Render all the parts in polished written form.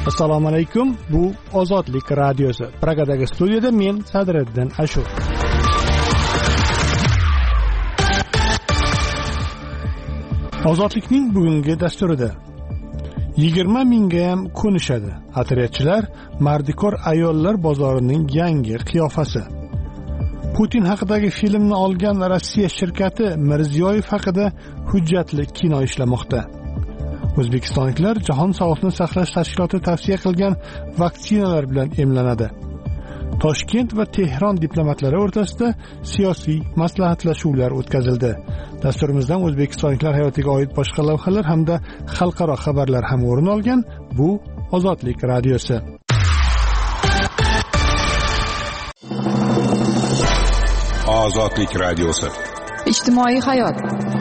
Assalomu alaykum. Bu Ozodlik radiosi. Pragadagi studiyada men Sadriddin Ashur. Ozodlikning bugungi dasturida 20 mingga ham ko'nishadi. Atriyatchilar mardikor ayollar bozorining yangi qiyofasi. Putin haqidagi filmni olgan Rossiya shirkati Mirziyoyev haqida hujjatli kino ishlamoqda. O'zbekistonliklar Jahon sog'liqni saqlash tashkiloti tavsiya qilgan vaksinalar bilan emlanadi. Toshkent va Tehron diplomatlari o'rtasida siyosiy maslahatlashuvlar o'tkazildi. Dasturimizdan o'zbekistonliklar hayotiga oid boshqa lavhalar hamda xalqaro xabarlar ham o'rin olgan. Bu Ozodlik radiosi. Ozodlik radiosi. Ijtimoiy hayot.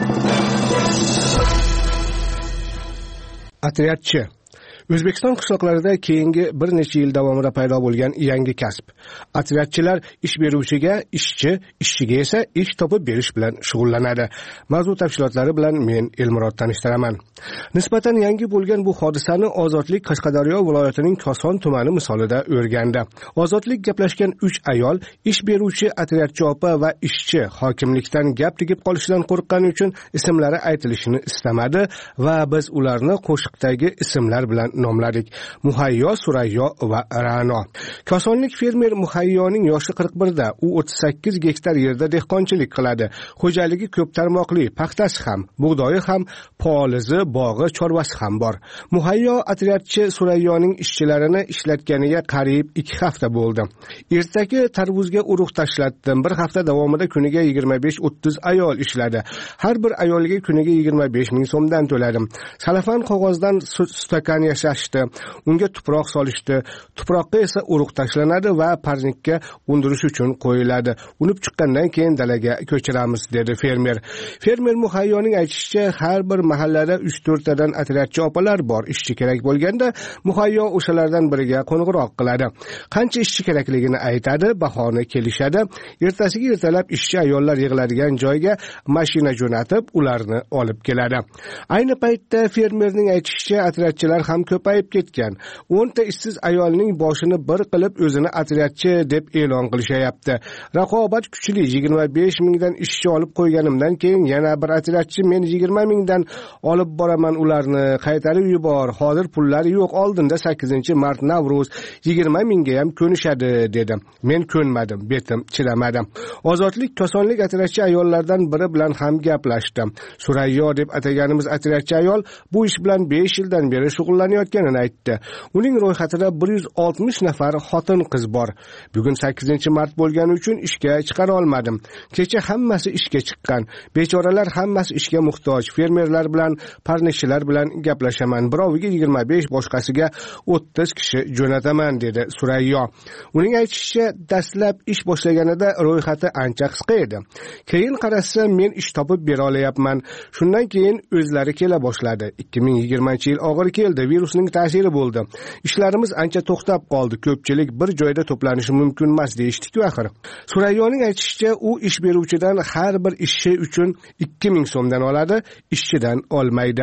Atriyatchi. O'zbekiston qishloqlarida keyingi bir necha yil davomida paydo bo'lgan yangi kasb. Atriyatchilar ish beruvchiga ishchi, ishchiga esa ish topib berish bilan shug'ullanadi. Mavzu tafsilotlari bilan men Elmurod tanishtiraman. Nisbatan yangi bo'lgan bu hodisani Ozodlik Qashqadaryo viloyatining Koson tumani misolida o'rgandi. Ozodlik gaplashgan 3 ayol ish beruvchi atriyatchi opa va ishchi hokimlikdan gap tegib qolishidan qo'rqqani uchun ismlari aytilishini istamadi va biz ularni qo'shiqdagi ismlar bilan nomladik. Muhayyo, Surayyo va Ra'no. Kosonlik fermer Muhayyoning yoshi 41 da. U 38 gektar yerda dehqonchilik qiladi. Xo'jaligi ko'p tarmoqli, paxtasi ham, bug'doyi ham, polizi, bog'i, chorvasi ham bor. Muhayyo atriyatchi Surayyoning ishchilarini ishlatganiga qariyb 2 hafta bo'ldi. Ertaki tarvuzga urug' tashlatdim. Bir hafta davomida kuniga 25-30 ayol ishladi. Har bir ayolga kuniga 25 ming so'mdan to'ladim. Salafan qog'ozdan stakan yashashdi. Unga tuproq solishdi. Tuproqqa esa urug' tashlanadi va parnikka undirish uchun qo'yiladi. Unib chiqqandan keyin dalaga ko'chiramiz, dedi fermer. Fermer Muhayyoning aytishicha, har bir mahallada 3-4 tadan atriyatchi opalar bor. Ishchi kerak bo'lganda Muhayyo o'shalardan biriga qo'ng'iroq qiladi. Qancha ishchi kerakligini aytadi, bahoni kelishadi. Ertasiga ertalab ishchi ayollar yig'iladigan joyga mashina jo'natib, ularni olib keladi. Ayni paytda fermerning aytishicha, atriyatchilar ham ko'payib ketgan. 10 ta ishsiz ayolning boshini bir qilib o'zini atriyatchi deb e'lon qilishayapti. Raqobat kuchli. 25 mingdan ishchi olib qo'yganimdan keyin yana bir atriyatchi men 20 mingdan olib boraman, ularni qaytarib yubor. Hozir pullari yo'q. Oldinda 8-mart Navruz 20 mingga ham ko'nishadi, dedi. Men ko'nmadim, betim chidamadim. Ozodlik Kosonlik atriyatchi ayollardan biri bilan ham gaplashdim. Surayyo deb ataganimiz atriyatchi ayol bu ish bilan 5 yildan beri shug'ullanayotganini aytdi. Uning ro'yxatida 160 nafar xotin-qiz bor. Bugun 8-mart bo'lgani uchun ishga chiqara olmadim. Kecha hammasi ishga chiqqan. Bechoralar hammasi ishga muhtoj. Fermerlar bilan, parnikchilar bilan gaplashaman. Biroviga 25, boshqasiga 30 kishi jo'nataman, dedi Surayyo. Uning aytishicha, dastlab ish boshlaganida ro'yxati ancha qisqa edi. Keyin qarasa, men ish topib bera olayapman. Shundan keyin o'zlari kela boshladi. 2020-yil og'ir keldi. Virusning ta'siri bo'ldi. Ishlarimiz ancha to'xtab qoldi. Ko'pchilik bir joyda to'planishi mumkin emas, deyishdi-ku axir. Surayyoning aytishicha, u ish beruvchidan har bir ishchi uchun 2000 so'mdan oladi, ishchidan olmaydi.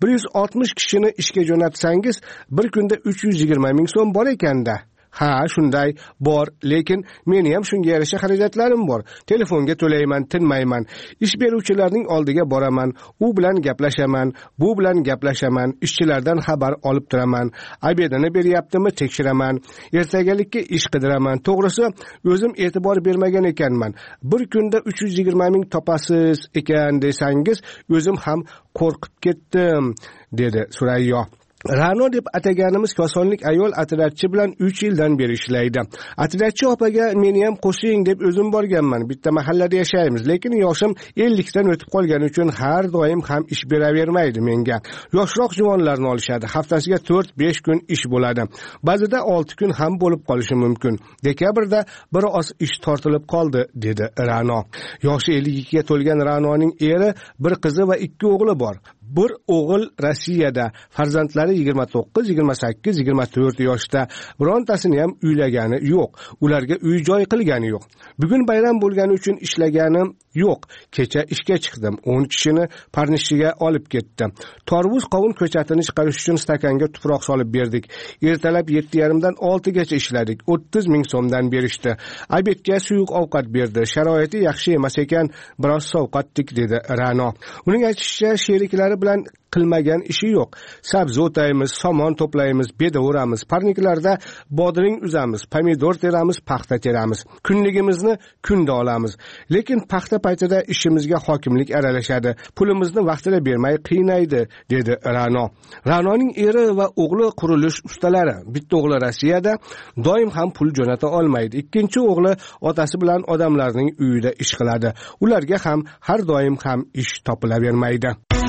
160 kishini ishga jo'natsangiz, bir kunda 320 ming so'm bor ekanda. Ha, shunday bor, lekin meni ham shunga yarasha xarajatlarim bor. Telefonga to'layman, tinmayman. Ish beruvchilarning oldiga boraman, u bilan gaplashaman, bu bilan gaplashaman, ishchilardan xabar olib turaman. Obedini beryaptimi, tekshiraman. Ertagalikka ish qidiraman. To'g'risi, o'zim e'tibor bermagan ekanman. Bir kunda 320 ming topasiz ekan desangiz, o'zim ham qo'rqib ketdim, dedi Surayyo. Ra'no deb ataganimiz Kosonlik ayol atriyatchi bilan 3 yildan beri ishlaydi. Atriyatchi opaga meni ham qo'shing deb o'zim borganman. Bitta mahallada yashaymiz, lekin yoshim 50 dan o'tib qolgani uchun har doim ham ish beravermaydi menga. Yoshroq juvonlarni olishadi. Haftasiga 4-5 kun ish bo'ladi. Ba'zida 6 kun ham bo'lib qolishi mumkin. Dekabrda biroz ish tortilib qoldi, dedi Ra'no. Yoshi 52 ga to'lgan Ra'noning eri, bir qizi va 2 o'g'li bor. Bir o'g'il Rossiyada, farzandlari 29, 28, 24 yoshda. Birontasini ham uylagani yo'q. Ularga uy-joy qilgani yo'q. Bugun bayram bo'lgani uchun ishlagani Yo'q, kecha ishga chiqdim. 10 kishini parnishiga olib ketdim. Torvuz qovun ko'chatini chiqarish uchun stakanga tuproq solib berdik. Ertalab 7:30 dan 6 gacha ishladik. 30 ming so'mdan berishdi. Obedga suyuq ovqat berdi. Sharoiti yaxshi emas ekan, biroz sovqatdik, dedi Ra'no. Uning aytishicha, sheriklari bilan qilmagan ishi yo'q. Sabzi o'taymiz, somon to'playmiz, beda o'ramiz, parniklarda bodring uzamiz, pomidor teramiz, paxta teramiz. Kunligimizni kunda olamiz. Lekin paxta paytida ishimizga hokimlik aralashadi. Pulimizni vaqtida bermay qiynaydi, dedi Ra'no. Ra'noning eri va o'g'li qurilish ustalari. Bitta o'g'li Rossiyada, doim ham pul jo'nata olmaydi. Ikkinchi o'g'li otasi bilan odamlarning uyida ish qiladi. Ularga ham har doim ham ish topilavermaydi.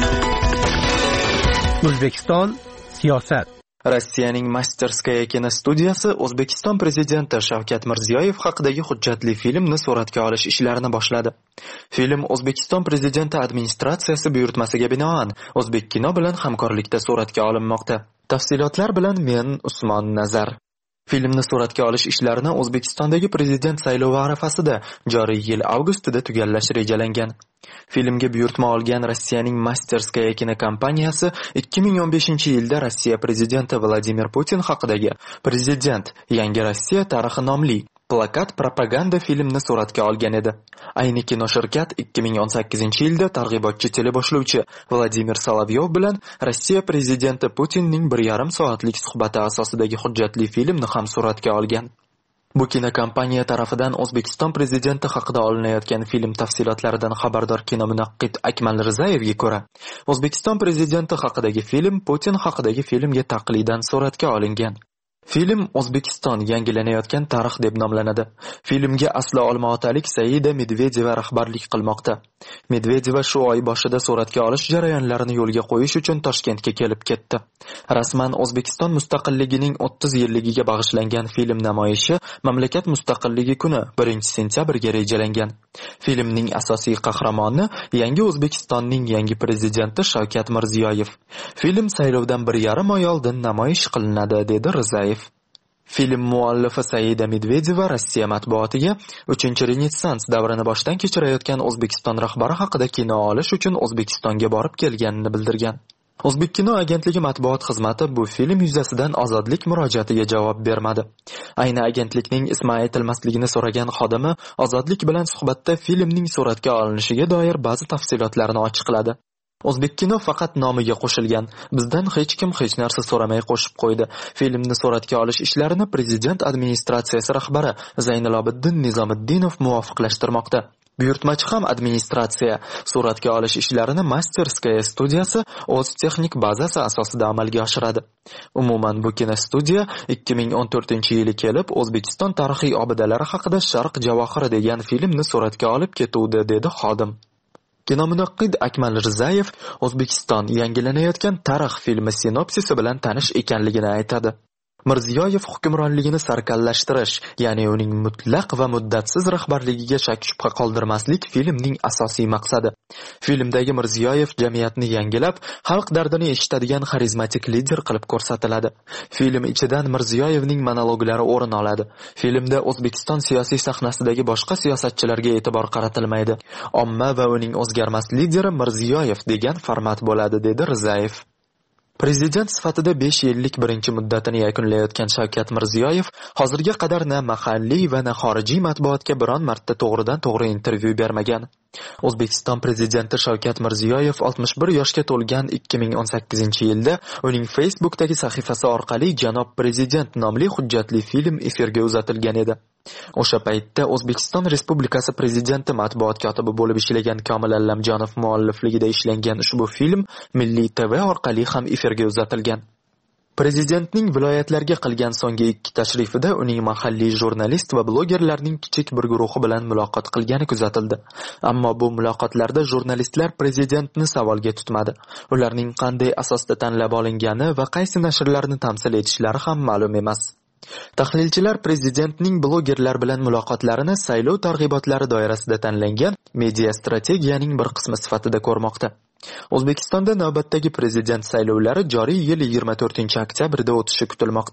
O'zbekiston siyosat. Rossiyaning Masterskaya kinostudiyasi O'zbekiston prezidenti Shavkat Mirziyoyev haqidagi hujjatli filmni suratga olish ishlarini boshladi. Film O'zbekiston prezidenti administratsiyasi buyurtmasiga binoan O'zbekkino bilan hamkorlikda suratga olinmoqda. Tafsilotlar bilan men Usmon Nazar. Filmni suratga olish ishlarini O'zbekistondagi prezident saylovi arafasida joriy yil avgustida tugallash rejalangan. Filmga buyurtma olgan Rossiyaning Masterskaya kinokompaniyasi 2015-yilda Rossiya prezidenti Vladimir Putin haqidagi Prezident Yangi Rossiya tarixi nomli plakat propaganda filmni suratga olgan edi. Ayni kinoshirkat 2018-yilda targ'ibotchi teleboshlovchi Vladimir Solovyov bilan Rossiya prezidenti Putinning 1,5 soatlik suhbati asosidagi hujjatli filmni ham suratga olgan. Bu kinokompaniya tarafidan O'zbekiston prezidenti haqida olinayotgan film tafsilotlaridan xabardor kinomunaqqid Akmal Rizayevga ko'ra, O'zbekiston prezidenti haqidagi film Putin haqidagi filmga taqlidan suratga olingan. Film O'zbekiston yangilanayotgan tarix deb nomlanadi. Filmga aslo olmaotalik Saida Medvedeva rahbarlik qilmoqda. Medvedeva shu oy boshida suratga olish jarayonlarini yo'lga qo'yish uchun Toshkentga kelib ketdi. Rasman O'zbekiston mustaqilligining 30 yilligiga bag'ishlangan film namoyishi mamlakat mustaqilligi kuni 1-sentyabrga rejalangan. Filmning asosiy qahramoni yangi O'zbekistonning yangi prezidenti Shavkat Mirziyoyev. Film saylovdan 1,5 oy oldin namoyish qilinadi, dedi Rizayev. Film muallifi Saida Medvedeva Rossiya matbuotiga 3-Renessans davrini boshdan kechirayotgan O'zbekiston rahbari haqida kino olish uchun O'zbekistonga borib kelganini bildirgan. O'zbekkino agentligi matbuot xizmati bu film yuzasidan ozodlik murojaatiga javob bermadi. Ayni agentlikning ismi aytilmasligini so'ragan xodimi ozodlik bilan suhbatda filmning suratga olinishiga doir ba'zi tafsilotlarni ochiqladi. O'zbekkino faqat nomiga qo'shilgan. Bizdan hech kim hech narsa so'ramay qo'shib qo'ydi. Filmni suratga olish ishlarini prezident administratsiyasi rahbari Zaynilobiddin Nizomiddinov muvofiqlashtirmoqda. Buyurtmachi ham administratsiya. Suratga olish ishlarini Masterskaya studiyasi o'z texnik bazasi asosida amalga oshiradi. Umuman bu kinostudiya 2014-yili kelib O'zbekiston tarixiy obidalari haqida Sharq javohiri degan filmni suratga olib ketuvdi, dedi xodim. Kinomunaqqid Akmal Rizayev O'zbekiston yangilanayotgan tarix filmi sinopsisi bilan tanish ekanligini aytadi. Mirziyoyev hukmronligini sarkallashtirish, ya'ni uning mutlaq va muddatsiz rahbarligiga shak shubha qoldirmaslik filmning asosiy maqsadi. Filmdagi Mirziyoyev jamiyatni yangilab, xalq dardini eshitadigan xarizmatik lider qilib ko'rsatiladi. Film ichidan Mirziyoyevning monologlari o'rin oladi. Filmda O'zbekiston siyosiy sahnasidagi boshqa siyosatchilarga e'tibor qaratilmaydi. Omma va uning o'zgarmas lideri Mirziyoyev degan format bo'ladi, dedi Rizayev. Prezident sifatida 5 yillik birinchi muddatini yakunlayotgan Shavkat Mirziyoyev hozirga qadar na mahalliy va na xorijiy matbuotga biron marta to'g'ridan-to'g'ri intervyu bermagan. O'zbekiston prezidenti Shavkat Mirziyoyev 61 yoshga to'lgan 2018-yilda uning Facebook'dagi sahifasi orqali Janob Prezident nomli hujjatli film efirga uzatilgan edi. O'sha paytda O'zbekiston Respublikasi prezidenti matbuot kotibi bo'lib ishlagan Komil Allamjonov muallifligida ishlangan ushbu film Milliy TV orqali ham efirga uzatilgan. Prezidentning viloyatlarga qilgan so'nggi 2 tashrifida uning mahalliy jurnalist va blogerlarning kichik bir guruhi bilan muloqot qilgani kuzatildi. Ammo bu muloqotlarda jurnalistlar prezidentni savolga tutmadi. Ularning qanday asosda tanlab olingani va qaysi nashrlarni tamsil etishlari ham ma'lum emas. Tahlilchilar prezidentning blogerlar bilan muloqotlarini saylov targ'ibotlari doirasida tanlangan media strategiyaning bir qismi sifatida ko'rmoqda. O'zbekistonda navbatdagi prezident saylovlari joriy yil 24-oktyabrda o'tishi kutilmoqda.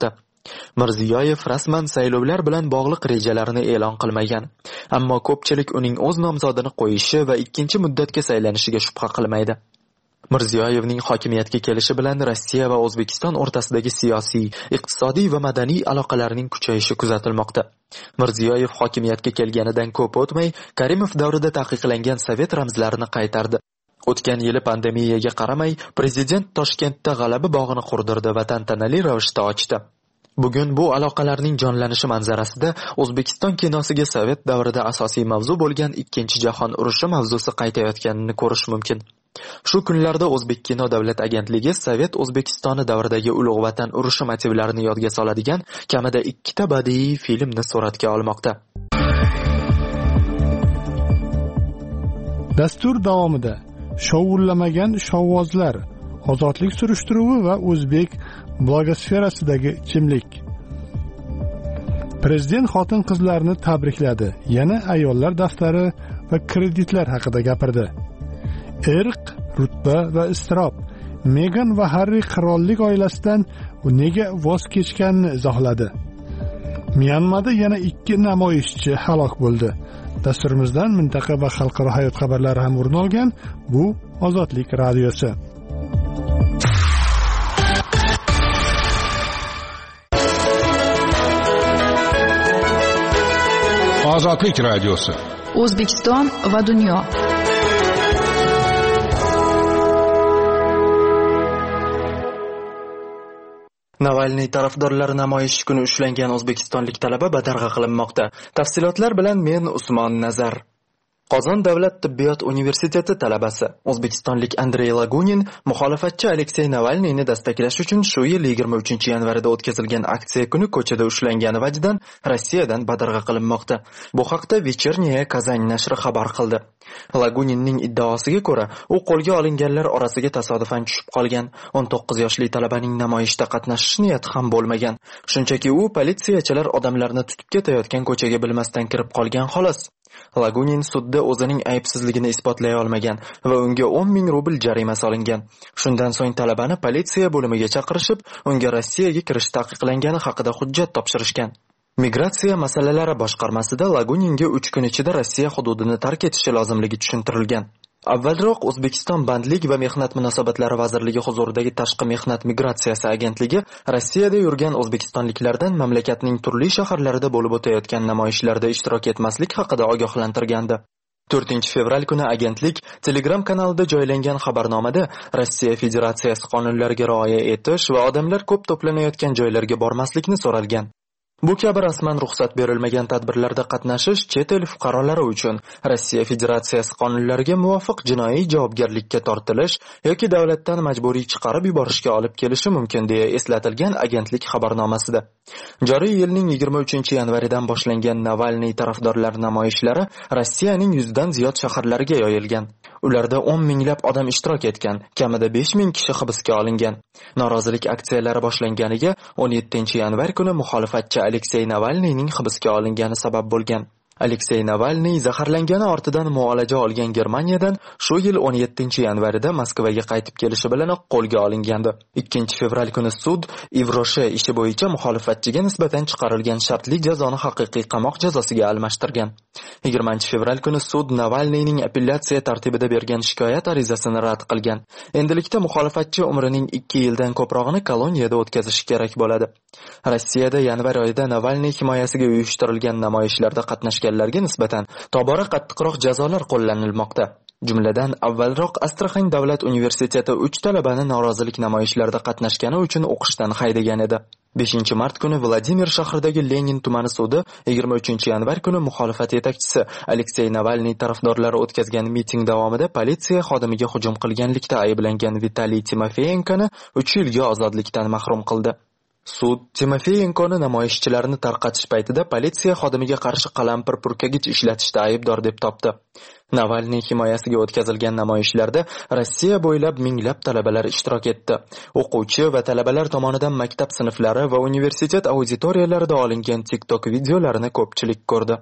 Mirziyoyev rasman saylovlar bilan bog'liq rejalarini e'lon qilmagan. Ammo ko'pchilik uning o'z nomzodini qo'yishi va ikkinchi muddatga saylanishiga shubha qilmaydi. Mirziyoyevning hokimiyatga kelishi bilan Rossiya va O'zbekiston o'rtasidagi siyosiy, iqtisodiy va madaniy aloqalarning kuchayishi kuzatilmoqda. Mirziyoyev hokimiyatga kelganidan ko'p o'tmay Karimov davrida taqiqlangan sovet ramzlarini qaytardi. O'tgan yili pandemiyaga qaramay, prezident Toshkentda G'alaba bog'ini qurdirdi va tantanali ravishda ochdi. Bugun bu aloqalarning jonlanishi manzarasida O'zbekiston kinosiga sovet davrida asosiy mavzu bo'lgan Ikkinchi jahon urushi mavzusi qaytayotganini ko'rish mumkin. Shu kunlarda O'zbek kino davlat agentligi Sovet O'zbekistoni davridagi Ulug' Vatan urushi motivlarini yodga soladigan kamida 2 ta badiiy filmni suratga olmoqda. Dastur davomida shovullamagan shovvozlar, ozodlik surishtiruvi va o'zbek blogosferasidagi ichimlik. Prezident xotin-qizlarni tabrikladi. Yana ayollar daftari va kreditlar haqida gapirdi. Irq, rutba va iztirob. Megan va Harri qirollik oilasidan nega voz kechganini izohladi. Myanmada yana 2 namoyishchi halok bo'ldi. Dasturimizdan mintaqa va xalqaro hayot xabarlari ham o'rin olgan. Bu Ozodlik radiosi. Ozodlik radiosi. O'zbekiston va dunyo. Navalniy tarafdorlari namoyish kuni ushlangan o'zbekistonlik talaba badarg'a qilinmoqda. Tafsilotlar bilan men Usmon Nazar. Qozon davlat tibbiyot universiteti talabasi o'zbekistonlik Andrey Lagunin muxolifatchi Aleksey Navalniyni dastaqlash uchun shu yil 23-yanvarida o'tkazilgan aksiya kuni ko'chada ushlangani vajdan Rossiyadan badarg'a qilinmoqda. Bu haqda Вечерняя Казань nashri xabar qildi. Laguninning iddaosiga ko'ra, u qo'lga olinganlar orasiga tasodifan tushib qolgan. 19 yoshli talabaning namoyishda qatnashish niyati ham bo'lmagan. Shunchaki u politsiyachilar odamlarni tutib ketayotgan ko'chaga bilmasdan kirib qolgan xolos. Lagunin sudda o'zining aybsizligini isbotlay olmagan va unga 10,000 rubl jarima solingan. Shundan so'ng talabani politsiya bo'limiga chaqirishib, unga Rossiyaga kirish taqiqlangani haqida hujjat topshirishgan. Migratsiya masalalari boshqarmasida Laguninga 3 kun ichida Rossiya hududini tark etishi lozimligi tushuntirilgan. Avvalroq O'zbekiston Bandlik va mehnat munosabatlari vazirligi huzuridagi Tashqi mehnat migratsiyasi agentligi Rossiyada yurgan o'zbekistonliklardan mamlakatning turli shaharlarida bo'lib o'tayotgan namoyishlarda ishtirok etmaslik haqida ogohlantirgandi. 4-fevral kuni agentlik Telegram kanalida joylangan xabarnomada Rossiya Federatsiyasi qonunlariga rioya etish va odamlar ko'p to'planayotgan joylarga bormaslikni so'ralgan. Bu kabi rasman ruxsat berilmagan tadbirlarda qatnashish chet el fuqarolari uchun Rossiya Federatsiyasi qonunlariga muvofiq jinoiy javobgarlikka tortilish yoki davlatdan majburiy chiqarib yuborishga olib kelishi mumkin deya eslatilgan agentlik xabarnomasida. Joriy yilning 23-yanvaridan boshlangan Navalniy tarafdorlar namoyishlari Rossiyaning 100 dan ziyod shaharlariga yoyilgan. Ularda 10 minglab odam ishtirok etgan, kamida 5,000 kishi hibsga olingan. Norozilik aksiyalari boshlanganiga 17-yanvar kuni muxolifatchi Aleksey Navalniyning hibsga olingani sabab bo'lgan. Aleksey Navalniy zaharlangani ortidan muolaja olgan Germaniyadan shu yil 17-yanvarida Moskvaga qaytib kelishi bilan qo'lga olingandi. 2-fevral kuni sud Ivroshe ishi bo'yicha muxolifatchiga nisbatan chiqarilgan shartli jazoni haqiqiy qamoq jazosiga almashtirgan. 20-fevral kuni sud Navalniyning apellyatsiya tartibida bergan shikoyat arizasini rad qilgan. Endilikda muxolifatchi umrining 2 yildan ko'prog'ini koloniyada o'tkazishi kerak bo'ladi. Rossiyada yanvar oyida Navalniy himoyasiga uyushtirilgan namoyishlarda qatnashganlarga nisbatan tobora qattiqroq jazolar qo'llanilmoqda. Jumladan, avvalroq Astraxan davlat universiteti 3 talabani norozilik namoyishlarida qatnashgani uchun o'qishdan haydagan edi. 5-mart kuni Vladimir shahridagi Lenin tumani sudi 23-yanvar kuni muxolifat yetakchisi Aleksey Navalniy tarafdorlari o'tkazgan miting davomida politsiya xodimiga hujum qilganlikda ayblangan Vitaliy Timofeyenkoni 3 yilga ozodlikdan mahrum qildi. Sud Timofeyenkoni namoyishchilarni tarqatish paytida politsiya xodimiga qarshi qalampir purkagich ishlatishda aybdor deb topdi. Navalniy himoyasiga o'tkazilgan namoyishlarda Rossiya bo'ylab minglab talabalar ishtirok etdi. O'quvchi va talabalar tomonidan maktab sinflari va universitet auditoriyalarida olingan TikTok videolarini ko'pchilik ko'rdi.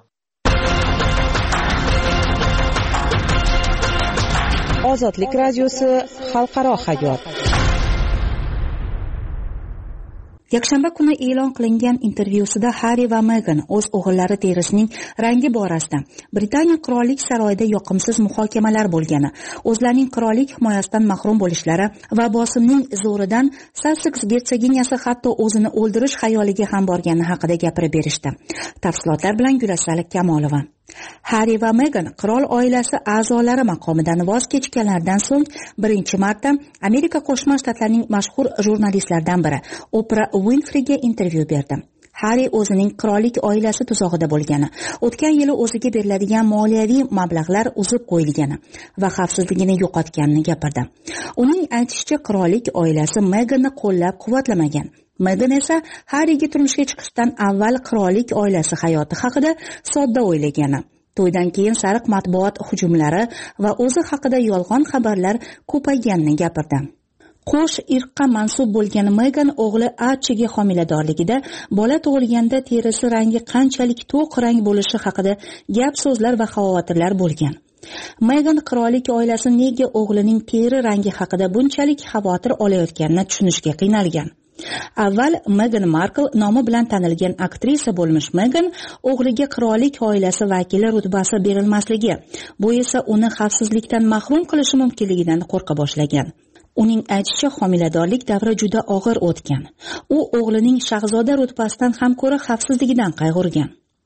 Ozodlik radiosi xalqaro hayot. Yakshanba kuni e'lon qilingan intervyusida Harri va Megan o'z o'g'illari terisining rangi borasida Britaniya qirollik saroyida yoqimsiz muhokamalar bo'lgani, o'zlarining qirollik himoyasidan mahrum bo'lishlari va bosimning zo'ridan Sasseks gersoginyasi hatto o'zini o'ldirish xayoliga ham borgani haqida gapirib berishdi. Tafsilotlar bilan Gulasal Kamolova. Harri va Megan qirol oilasi a'zolari maqomidan voz kechganlaridan so'ng 1-marta Amerika Qo'shma Shtatlarining mashhur jurnalistlaridan biri Oprah Winfreyga intervyu berdi. Harri o'zining qirollik oilasi tuzog'ida bo'lgani, o'tgan yili o'ziga beriladigan moliyaviy mablag'lar uzib qo'yilgani va xavfsizligini yo'qotganini gapirdi. Uning aytishicha, qirollik oilasi Meganni qo'llab-quvvatlamagan. Megan esa Harriga turmushga chiqishdan avval qirollik oilasi hayoti haqida sodda o'ylagani. To'ydan keyin sariq matbuot hujumlari va o'zi haqida yolg'on xabarlar ko'payganini gapirdi. Qo'sh irqqa mansub bo'lgan Megan o'g'li Archiga homiladorligida bola tug'ilganda terisi rangi qanchalik to'q rang bo'lishi haqida gap so'zlar va xavotirlar bo'lgan. Megan qirollik oilasi nega o'g'lining teri rangi haqida bunchalik xavotir olayotganini tushunishga qiynalgan. Avval Meghan Markle nomi bilan tanilgan aktrisa bo'lmish Megan o'g'liga qirollik oilasi vakili rutbasi berilmasligi, bu esa uni xavfsizlikdan mahrum qilishi mumkinligidan qo'rqa boshlagan. Uning aytishicha, homiladorlik davri juda og'ir o'tgan. U o'g'lining shahzoda rutbasidan ham ko'ra xavfsizligidan qayg'urgan.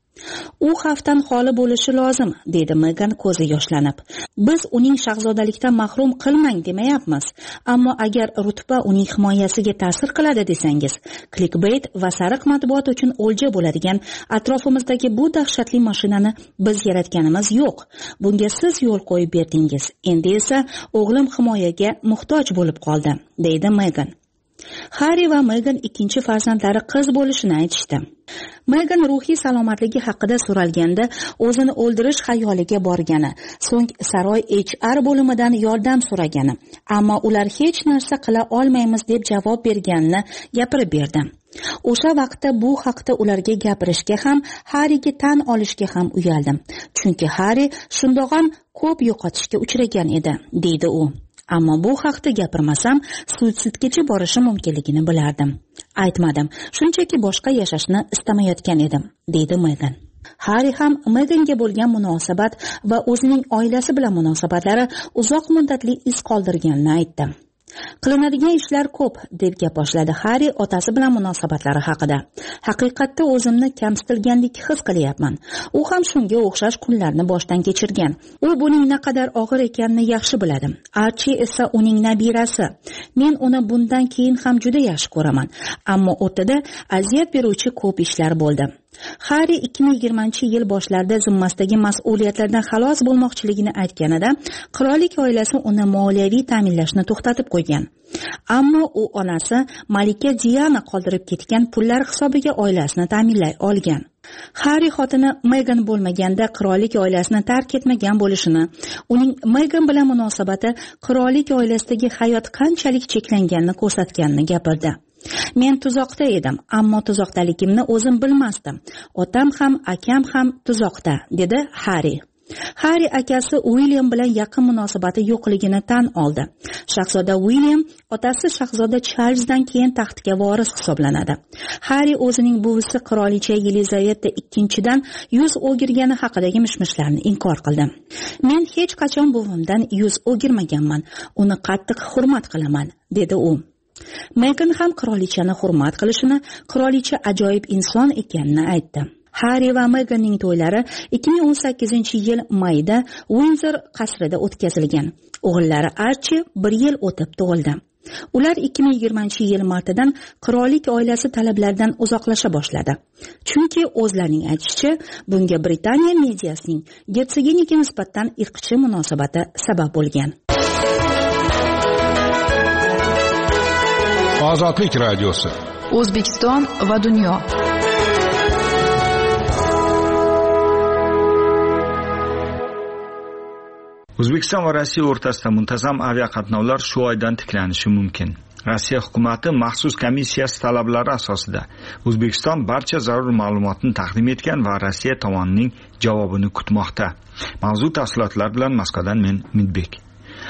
U xavfdan xoli bo'lishi lozim, dedi Megan ko'zi yoshlanib. Biz uning shahzodalikdan mahrum qilmang demayapmiz, ammo agar rutba uning himoyasiga ta'sir qiladi desangiz, clickbait va sariq matbuot uchun o'lja bo'ladigan atrofimizdagi bu dahshatli mashinani biz yaratganimiz yo'q. Bunga siz yo'l qo'yib berdingiz. Endi esa o'g'lim himoyaga muhtoj bo'lib qoldi, dedi Megan. Harri va Megan ikkinchi farzandlari qiz bo'lishini aytishdi. Megan ruhiy salomatligi haqida so'ralganda o'zini o'ldirish xayoliga borgani, so'ng saroy HR bo'limidan yordam so'ragani, ammo ular hech narsa qila olmaymiz deb javob berganini gapirib berdi. O'sha vaqtda bu haqda ularga gapirishga ham, Harriga tan olishga ham uyaldim. Chunki Harri shundoq ham ko'p yo'qotishga uchragan edi, deydi u. Ammo bu haqda gapirmasam, suitsidgacha borishi mumkinligini bilardim. Aytmadim, shunchaki boshqa yashashni istamayotgan edim, deydi Megan. Harri ham Meganga bo'lgan munosabat va o'zining oilasi bilan munosabatlari uzoq muddatli iz qoldirganini aytdi. Qilinadigan ishlar ko'p, deb gap boshladi Harri otasi bilan munosabatlari haqida. Haqiqatda o'zimni kamsitilgandek his qilyapman. U ham shunga o'xshash kunlarni boshdan kechirgan. U buning naqadar og'ir ekanini yaxshi biladi. Archi esa uning nabirasi. Men uni bundan keyin ham juda yaxshi ko'raman, ammo o'rtada aziyat beruvchi ko'p ishlar bo'ldi. Harri 2020-yil boshlarida zimmasidagi mas'uliyatlardan xalos bo'lmoqchiligini aytganida, qirollik oilasi uni moliyaviy ta'minlashni to'xtatib qo'ygan. Ammo u onasi Malika Diana qoldirib ketgan pullar hisobiga oilasini ta'minlay olgan. Harri xotini Megan bo'lmaganda qirollik oilasini tark etmagan bo'lishini, uning Megan bilan munosabati qirollik oilasidagi hayot qanchalik cheklanganini ko'rsatganini gapirdi. Men tuzoqda edim, ammo tuzoqdaligimni o'zim bilmasdim. Otam ham, akam ham tuzoqda, dedi Harri. Harri akasi William bilan yaqin munosabati yo'qligini tan oldi. Shahzoda William otasi shahzoda Charlesdan keyin taxtga voris hisoblanadi. Harri o'zining buvisi qirolicha Yelizaveta II-dan yuz o'girgani haqidagi mishmishlarni inkor qildi. Men hech qachon buvimdan yuz o'girmaganman. Uni qattiq hurmat qilaman, dedi u. Megan ham qirolichani hurmat qilishini, qirolicha ajoyib inson ekanini aytdi. Harri va Meganning to'ylari 2018-yil mayda Windsor qasrida o'tkazilgan. O'g'illari Archi 1 yil o'tib tug'ildi. Ular 2020-yil martidan qirollik oilasi talablaridan uzoqlasha boshladi. Chunki o'zlarining aytishicha, bunga Britaniya mediasining gersoginyaga nisbatan irqchi munosabati sabab bo'lgan. Ozodlik radiosi. O'zbekiston va dunyo. O'zbekiston va Rossiya o'rtasida muntazam aviaqatnovlar shu oydan tiklanishi mumkin. Rossiya hukumati maxsus komissiyasi talablari asosida O'zbekiston barcha zarur ma'lumotni taqdim etgan va Rossiya tomonining javobini kutmoqda. Mavzu tafsilotlar bilan Moskvadan men Umidbek.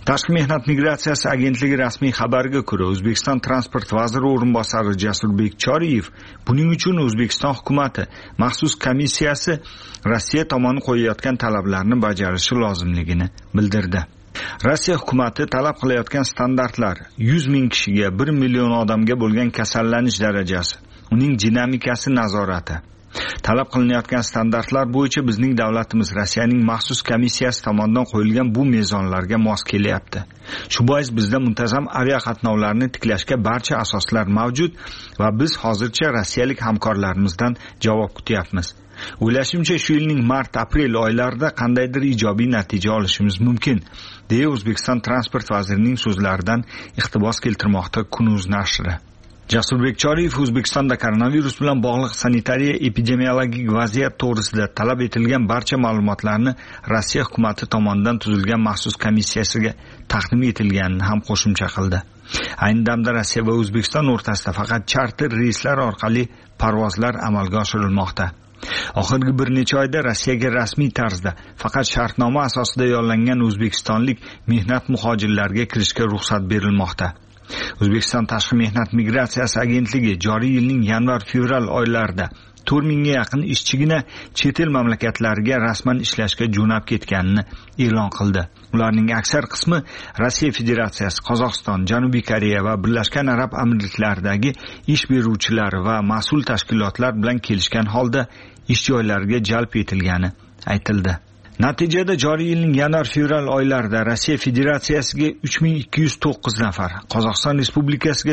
Tashqi mehnat migratsiyasi agentligi rasmiy xabariga ko'ra, O'zbekiston transport vaziri o'rinbosari Jasurbek Choriyev buning uchun O'zbekiston hukumati maxsus komissiyasi Rossiya tomoni qo'yayotgan talablarni bajarishi lozimligini bildirdi. Rossiya hukumati talab qilayotgan standartlar 100 ming kishiga 1 million odamga bo'lgan kasallanish darajasi, uning dinamikasi nazorati. Talab qilinayotgan standartlar bo'yicha bizning davlatimiz Rossiyaning maxsus komissiyasi tomonidan qo'yilgan bu mezonlarga mos kelyapti. Shu bois bizda muntazam aviaqatnovlarni tiklashga barcha asoslar mavjud va biz hozircha rossiyalik hamkorlarimizdan javob kutyapmiz. O'ylashimcha shu yilning mart-aprel oylarida qandaydir ijobiy natija olishimiz mumkin, deya O'zbekiston transport vazirining so'zlaridan iqtibos keltirmoqda Kunuz nashri. Jasurbek Choriyev O'zbekistonda koronavirus bilan bog'liq sanitariya epidemiologik vaziyat to'g'risida talab etilgan barcha ma'lumotlarni Rossiya hukumati tomonidan tuzilgan maxsus komissiyasiga taqdim etilganini ham qo'shimcha qildi. Ayni damda Rossiya va O'zbekiston o'rtasida faqat charter reyslar orqali parvozlar amalga oshirilmoqda. Oxirgi bir necha oyda Rossiyaga rasmiy tarzda faqat shartnoma asosida yollangan o'zbekistonlik mehnat muhojirlarga kirishga ruxsat berilmoqda. O'zbekiston tashqi mehnat migratsiyasi agentligi joriy yilning yanvar-fevral oylarida 4 mingga yaqin ishchigina chet el mamlakatlariga rasman ishlashga jo'nab ketganini e'lon qildi. Ularning aksar qismi Rossiya Federatsiyasi, Qozog'iston, Janubiy Koreya va Birlashgan Arab Amirliklaridagi ish beruvchilar va mas'ul tashkilotlar bilan kelishgan holda ish joylariga jalb etilgani aytildi. Natijada joriy yilning yanvar-fevral oylarida Rossiya Federatsiyasiga 3209 nafar, Qozog'iston Respublikasiga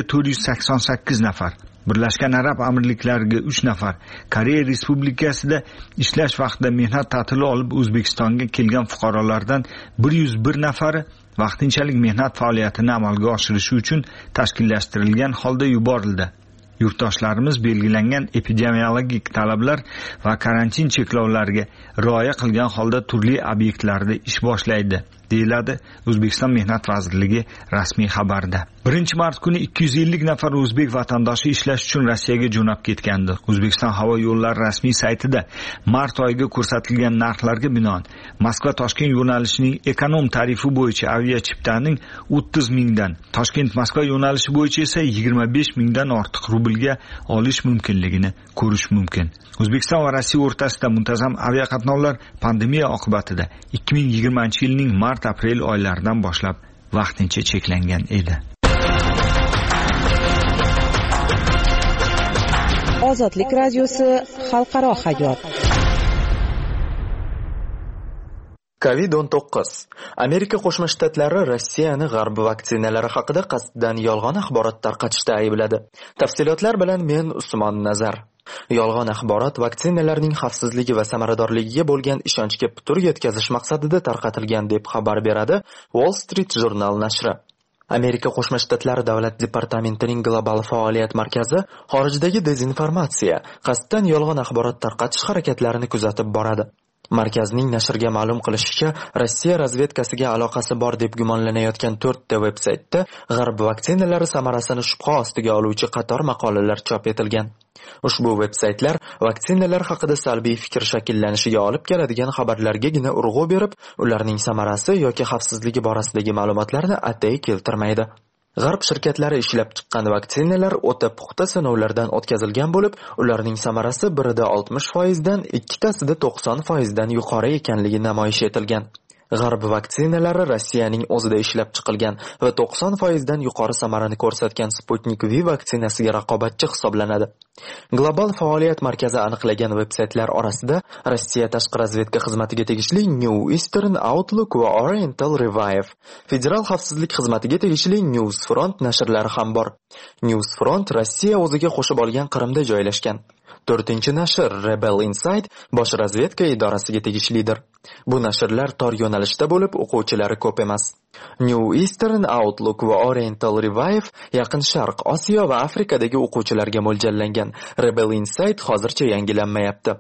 488 nafar, Birlashgan Arab Amirliklariga 3 nafar, Koreya Respublikasida ishlash vaqtida mehnat ta'tili olib O'zbekistonga kelgan fuqarolardan 101 nafari vaqtinchalik mehnat faoliyatini amalga oshirish uchun tashkillashtirilgan holda yuborildi. Yurtdoshlarimiz belgilangan epidemiologik talablar va karantin cheklovlariga rioya qilgan holda turli obyektlarda ish boshlaydi, deyiladi O'zbekiston Mehnat vazirligi rasmiy xabarida. 1-mart kuni 250 nafar o'zbek vatandoshi ishlash uchun Rossiyaga jo'nab ketgandi. O'zbekiston havo yo'llari rasmiy saytida mart oyiga ko'rsatilgan narxlarga binoan Moskva-Toshkent yo'nalishining ekonom tarifi bo'yicha aviachiptaning 30 mingdan, Toshkent-Moskva yo'nalishi bo'yicha esa 25 mingdan ortiq rublga olish mumkinligini ko'rish mumkin. O'zbekiston va Rossiya o'rtasida muntazam aviaqatnovlar pandemiya oqibatida 2020-yilning mart-aprel oylaridan boshlab vaqtincha cheklangan edi. Ozodlik radiosi xalqaro hayot. COVID-19. Amerika Qo'shma Shtatlari Rossiyani g'arb vaksinalari haqida qasddan yolg'on axborot tarqatishda aybladi. Tafsilotlar bilan men Usmon Nazar. Yolg'on axborot vaksinalarning xavfsizligi va samaradorligiga bo'lgan ishonchga putur yetkazish maqsadida tarqatilgan deb xabar beradi Wall Street Journal nashri. Amerika Qo'shma Shtatlari Davlat departamentining global faoliyat markazi xorijdagi dezinformatsiya, qasddan yolg'on axborot tarqatish harakatlarini kuzatib boradi. Markazning nashrga ma'lum qilishicha, Rossiya razvedkasiga aloqasi bor deb gumonlanayotgan 4 ta veb-saytda g'arb vaksinalari samarasini shubha ostiga oluvchi qator maqolalar chop etilgan. Ushbu veb-saytlar vaksinalar haqida salbiy fikr shakllanishiga olib keladigan xabarlargagina urg'u berib, ularning samarasi yoki xavfsizligi borasidagi ma'lumotlarni atay keltirmaydi. G'arb shirkatlari ishlab chiqqan vaksinalar o'ta puxta sinovlardan o'tkazilgan bo'lib, ularning samarasi birida 60% dan, ikkitasida 90% dan yuqori ekanligi namoyish etilgan. G'arb vaksinalari Rossiyaning o'zida ishlab chiqilgan va 90% dan yuqori samarani ko'rsatgan Sputnik V vaksinasiga raqobatchi hisoblanadi. Global faoliyat markazi aniqlagan veb-saytlar orasida Rossiya tashqi razvedka xizmatiga tegishli New Eastern Outlook va Oriental Revive, Federal xavfsizlik xizmatiga tegishli Newsfront nashrlari ham bor. Newsfront Rossiya o'ziga qo'shib olgan Qrimda joylashgan. 4-nashr Rebel Insight bosh razvedka idorasiga tegishlidir. Bu nashrlar tor yo'nalishda bo'lib, o'quvchilari ko'p emas. New Eastern Outlook va Oriental Revive Yaqin Sharq, Osiyo va Afrikadagi o'quvchilarga mo'ljallangan. Rebel Insight hozircha yangilanmayapti.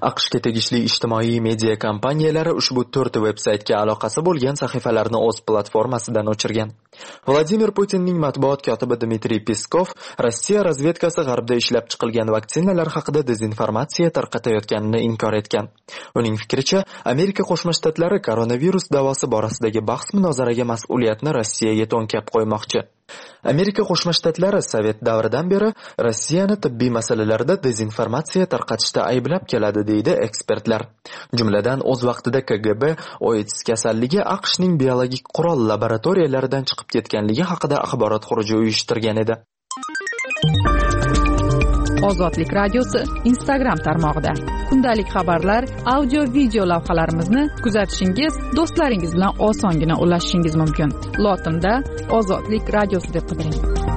AQShga tegishli ijtimoiy media kompaniyalari ushbu 4 veb-saytga aloqasi bo'lgan sahifalarni o'z platformasidan o'chirgan. Vladimir Putinning matbuot kotibi Dmitriy Peskov Rossiya razvedkasi g'arbda ishlab chiqilgan vaksinalar haqida dezinformatsiya tarqatayotganini inkor etgan. Uning fikricha, Amerika Qo'shma Shtatlari koronavirus davosi borasidagi bahs-munozaraga mas'uliyatni Rossiyaga to'nkab qo'ymoqchi. Amerika Qo'shma Shtatlari Sovet davridan beri Rossiyani tibbiy masalalarda dezinformatsiya tarqatishda ayblab keladi, deydi ekspertlar. Jumladan, o'z vaqtida KGB AIDS kasalligi AQShning biologik qurol laboratoriyalaridan chiqib ketganligi haqida axborot xuruji uyushtirgan edi. Ozodlik radiosi Instagram tarmog'ida kundalik xabarlar, audio, video lavhalarimizni kuzatishingiz, do'stlaringiz bilan osongina ulashishingiz mumkin. Lotinda Ozodlik radiosi deb qidiring.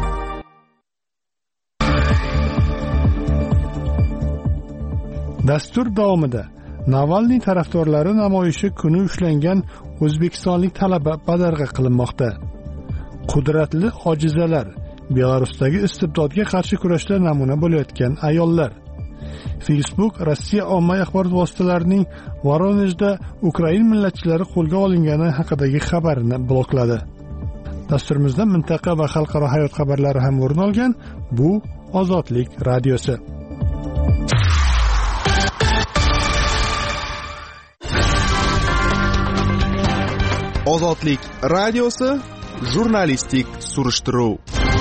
Dastur davomida Navalniy tarafdorlari namoyishi kuni ushlangan o'zbekistonlik talaba badarg'a qilinmoqda. Qudratli ojizalar, Belarusdagi istibdodga qarshi kurashda namuna bo'layotgan ayollar. Facebook Rossiya ommaviy axborot vositalarining Voronejda Ukrain millatchilari qo'lga olingani haqidagi xabarini blokladi. Dasturimizda mintaqa va xalqaro hayot xabarlari ham o'rin olgan. Bu Ozodlik radiosi. Ozodlik radiosi jurnalistik surishtiruv.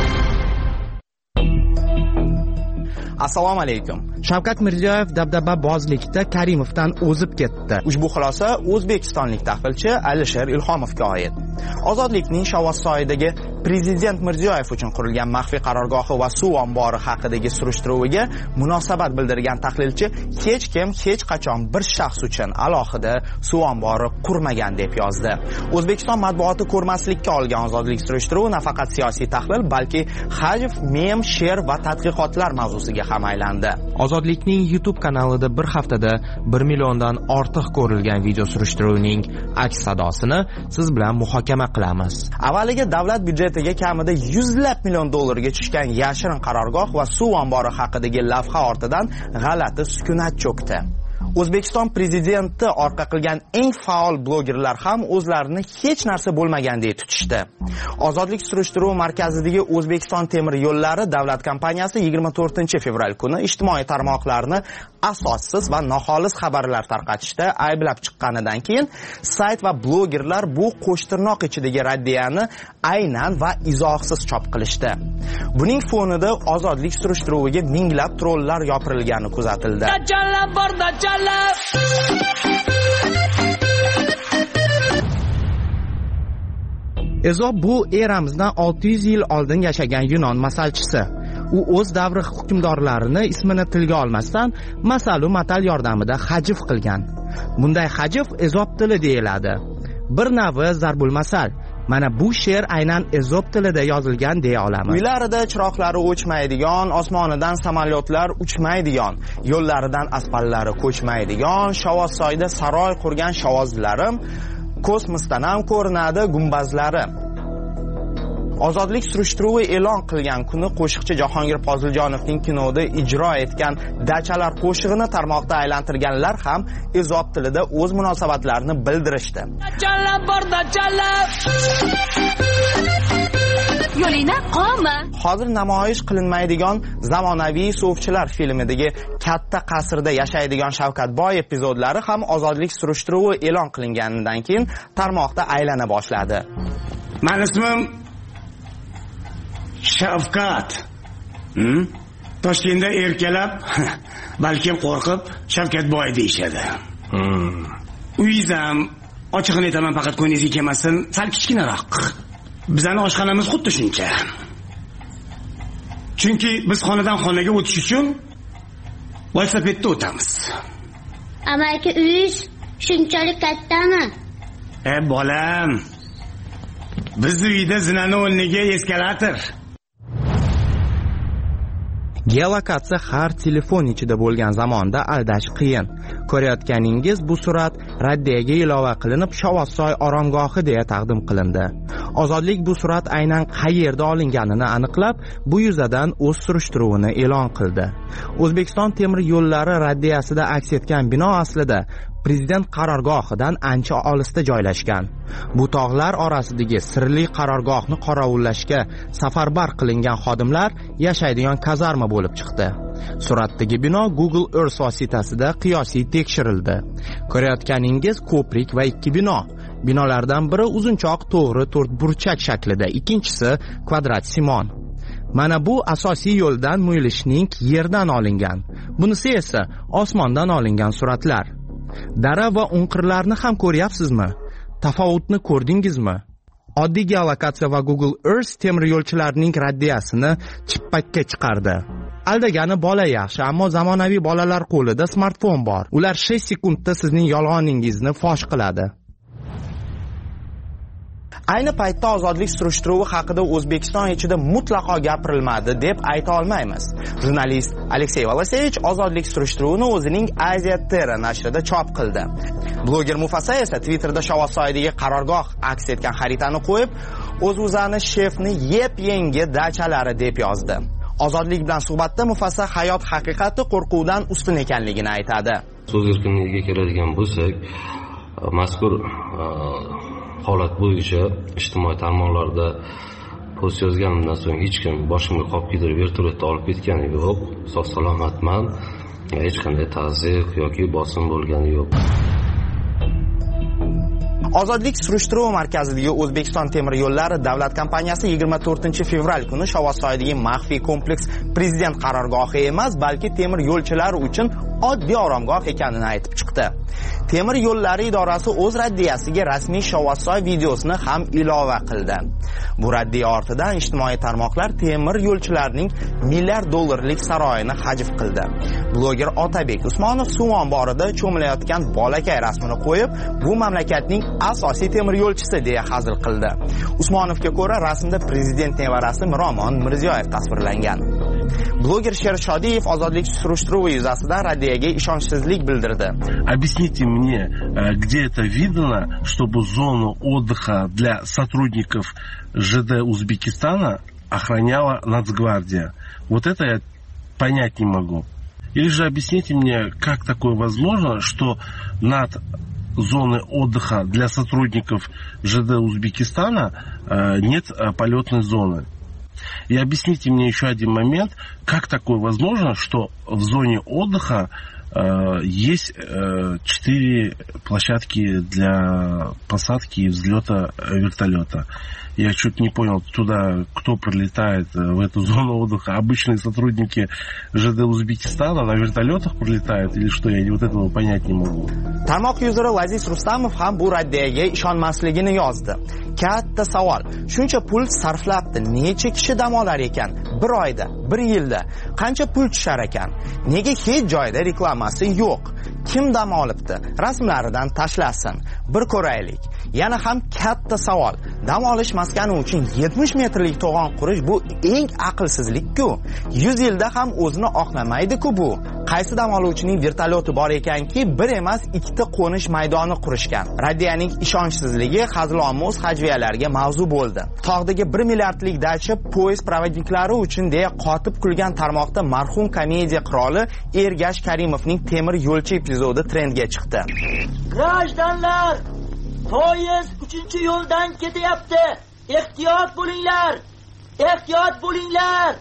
Assalomu alaykum. Shavkat Mirziyoyev dabdababozlikda Karimovdan o'zib ketdi. Ushbu xulosa o'zbekistonlik tahlilchi Alisher Ilhomovga oid. Ozodlikning Shovvozsoydagi Prezident Mirziyoyev uchun qurilgan maxfiy qarorgohi va suv ombori haqidagi surishtiruviga munosabat bildirgan tahlilchi hech kim hech qachon bir shaxs uchun alohida suv ombori qurmagan deb yozdi. O'zbekiston matbuoti ko'rmaslikka olgan ozodlik surishtiruvi nafaqat siyosiy tahlil, balki hajv, mem, she'r va tadqiqotlar mavzusiga ham aylandi. Ozodlikning YouTube kanalida bir haftada 1 milliondan ortiq ko'rilgan video surishtiruvining aks sadosini siz bilan muhokama qilamiz. Avvaliga davlat byudjetiga kamida 100 million dollarga tushgan yashirin qarorgoh va suv ombori haqidagi lavha ortidan g'alati sukunat cho'kdi. O'zbekiston prezidenti orqa qilgan eng faol blogerlar ham o'zlarini hech narsa bo'lmagandek tutishdi. Ozodlik surishtiruv markazidagi O'zbekiston temir yo'llari davlat kompaniyasi 24-fevral kuni ijtimoiy tarmoqlarni asossiz va noxolis xabarlar tarqatishda ayblab chiqqanidan keyin sayt va blogerlar bu qo'shtirnoq ichidagi raddiyani aynan va izohsiz chop qilishdi. Buning fonida ozodlik surishtiruviga minglab trollar yopirilgani kuzatildi. Ezop bu eramizdan 600 yil oldin yashagan Yunon masalchisi. U o'z davri hukmdorlarini ismini tilga olmasdan masalu matal yordamida hajv qilgan. Bunday hajv Ezop tili deyiladi. Bir navi zarbul masal. Mana bu she'r aynan Ezop tilida yozilgan deya olamiz. Uylarida chiroqlari o'chmaydigan, osmonidan samolyotlar uchmaydigan, yo'llaridan asfaltlari ko'chmaydigan, Shovvozsoyda saroy qurgan shovvozlarim, kosmosdan ham ko'rinadi gumbazlari. Ozodlik surishtiruvi e'lon qilgan kuni qo'shiqchi Jahongir Poziljonovning kinoda ijro etgan Dachalar qo'shig'ini tarmoqda aylantirganlar ham Ezop tilida o'z munosabatlarini bildirishdi. Dachalar bor, dachalar. Yo'lina qoma. Hozir namoyish qilinmaydigan zamonaviy so'fchilar filmidagi katta qasrda yashaydigan Shavkatboy epizodlari ham ozodlik surishtiruvi e'lon qilinganidan keyin tarmoqda aylana boshladi. Men ismim Shavkat. Toshkentda erkalab, balkim qo'rqib Shavkatboy deyishadi. Uyingiz ham ochiqini aytaman, faqat ko'ngingizga kelmasin, sal kichkinaroq. Bizning oshxonamiz xuddi shuncha. Chunki biz xonadan xonaga o'tish uchun velosipedda o'tamiz. Amaki uyingiz shunchalik kattami? Bolam. Biz uyda zinani o'rniga eskalator. Geolokatsiya har telefon ichida bo'lgan zamonda aldash qiyin. Ko'rayotganingiz bu surat raddiyaga ilova qilinib Shovvozsoy oromgohi deya taqdim qilindi. Ozodlik bu surat aynan qayerda olinganini aniqlab, bu yuzadan o'z surishtiruvini e'lon qildi. O'zbekiston temir yo'llari raddiyasida aks etgan bino aslida prezident qarorgohidan ancha olisda joylashgan. Bu tog'lar orasidagi sirli qarorgohni qorovullashga safarbar qilingan xodimlar yashaydigan kazarma bo'lib chiqdi. Suratdagi bino Google Earth vositasida qiyosiy tekshirildi. Ko'rayotganingiz ko'prik va ikki bino. Binolardan biri uzunchoq to'g'ri to'rtburchak shaklida, ikkinchisi kvadrat simon. Mana bu asosiy yo'ldan muyulishning yerdan olingan. Bunisi esa osmondan olingan suratlar. Dara va unqirlarni ham ko'ryapsizmi? Tafovutni ko'rdingizmi? Oddiy geolokatsiya va Google Earth temir yo'lchilarning raddiyasini chippakka chiqardi. Aldagani bola yaxshi, ammo zamonaviy bolalar qo'lida smartfon bor. Ular 6 sekundda sizning yolg'oningizni fosh qiladi. Ayni paytda ozodlik surishtiruvi haqida O'zbekiston ichida mutlaqo gapirilmadi deb ayta olmaymiz. Jurnalist Aleksey Volosevich ozodlik surishtiruvini o'zining Asia Terra nashrida chop qildi. Bloger Mufasa esa Twitterda Shovotsoydagi qarorgoh aks etgan xaritani qo'yib, O'zuzani shefni yep-yangi dachalari deb yozdi. Ozodlik bilan suhbatda Mufasa hayot haqiqati qo'rquvdan ustun ekanligini aytadi. So'z erkinligiga keladigan bo'lsak, mazkur holat bo'yicha ijtimoiy tarmoqlarda post yozganimdan so'ng hech kim boshimga qop kiydirib vertolyotda olib ketgani yo'q. Sog' salomatman. Hech qanday ta'ziyq yoki bosim bo'lgani yo'q. Ozodlik surishtiruv markazidagi O'zbekiston temir yo'llari davlat kompaniyasi 24-fevral kuni Shovotsoydagi maxfiy kompleks prezident qarorgohi emas, balki temir yo'lchilar uchun oddiy oromgoh ekanini aytib chiqdi. Temir yo'llari idorasi o'z raddiyasiga rasmiy Shovotsoy videosini ham ilova qildi. Bu raddiya ortidan ijtimoiy tarmoqlar temir yo'lchilarning milliard dollarlik saroyini hajv qildi. Bloger Otabek Usmonov suv omborida cho'milayotgan bolakay rasmini qo'yib, bu mamlakatning asosiy temir yo'lchisi deya hazil qildi. Usmonovga ko'ra, rasmda prezident nevarasi Miromon Mirziyoyev tasvirlangan. Bloger Sher Shodiyev ozodlik surishtiruvi yuzasidan raddiyaga ishonchsizlik bildirdi. Объясните мне, где это видно, чтобы зону отдыха для сотрудников ЖД Узбекистана охраняла Нацгвардия. Вот это я понять не могу. Или же объясните мне, как такое возможно, что над зоны отдыха для сотрудников ЖД Узбекистана нет полетной зоны. И объясните мне еще один момент, как такое возможно, что в зоне отдыха есть 4 площадки для посадки и взлета вертолета. Я чуть не понял, туда кто прилетает в эту зону отдыха. Обычные сотрудники ЖД Узбекистана на вертолетах прилетают или что? Я вот этого понять не могу. Tarmoq yuzeri Laziz Rustamov ham bu raddiyaga ishonmasligini yozdi. Katta savol. Shuncha pul sarflabdi. Necha kishi dam olar ekan? Bir oyda, bir yilda qancha pul tushar ekan? Nega hech joyda reklamasi yo'q? Kim dam olibdi? Rasmlaridan tashlasin. Bir ko'raylik. Yana ham katta savol. Dam olish maskani uchun 70 metrlik to'g'on qurish bu eng aqlsizlik-ku. 100 yilda ham o'zini oqlamaydi-ku bu. Qaysi dam oluvchining vertolyoti bor ekanki, bir emas, ikkita qo'nish maydoni qurishgan. Raddiyaning ishonchsizligi hazilomuz hajviyalarga mavzu bo'ldi. Tog'dagi 1 milliardlik dacha poyezd provodniklari uchun deya qotib kulgan tarmoqda marhum komediya qiroli Ergash Karimovning temir yo'lchi epizodi trendga chiqdi. Grajdanlar, poyezd 3-yo'ldan ketyapti. Ehtiyot bo'linglar. Ehtiyot bo'linglar.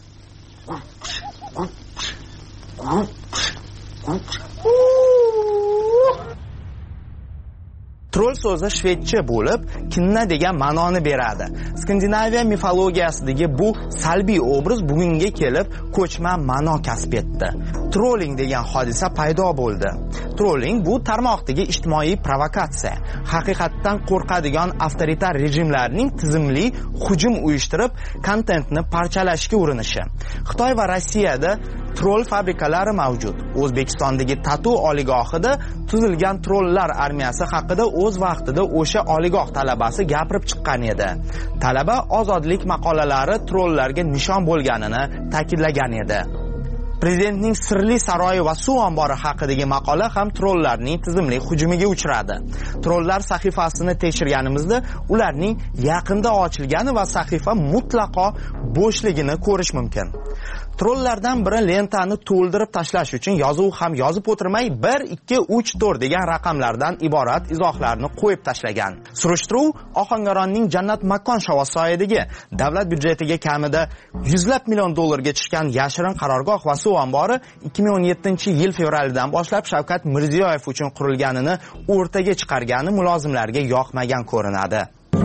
Troll so'zi shvedcha bo'lib, kinna degan ma'noni beradi. Skandinaviya mifologiyasidagi bu salbiy obraz bugunga kelib ko'chma ma'no kasb etdi. Trolling degan hodisa paydo bo'ldi. Trolling bu tarmoqdagi ijtimoiy provokatsiya. Haqiqatdan qo'rqadigan avtoritar rejimlarning tizimli hujum uyushtirib, kontentni parchalashga urinishi. Xitoy va Rossiyada troll fabrikalari mavjud. O'zbekistondagi Tatu oligohida tuzilgan trollar armiyasi haqida o'z vaqtida o'sha oligoh talabasi gapirib chiqqan edi. Talaba ozodlik maqolalari trollarga nishon bo'lganini ta'kidlagan edi. Prezidentning sirli saroyi va suv ombori haqidagi maqola ham trollarning tizimli hujumiga uchradi. Trollar sahifasini tekshirganimizda ularning yaqinda ochilgani va sahifa mutlaqo bo'shligini ko'rish mumkin. Trollardan biri lentani to'ldirib tashlash uchun yozuv ham yozib o'tirmay 1, 2, 3, 4 degan raqamlardan iborat izohlarni qo'yib tashlagan. Surishtiruv Ohangaronning Jannat makon Shavvosoyidagi davlat byudjetiga kamida $100 million tushgan yashirin qarorgoh va suv ombori 2017-yil fevralidan boshlab Shavkat Mirziyoyev uchun qurilganini o'rtaga chiqargani mulozimlarga yoqmagan ko'rinadi.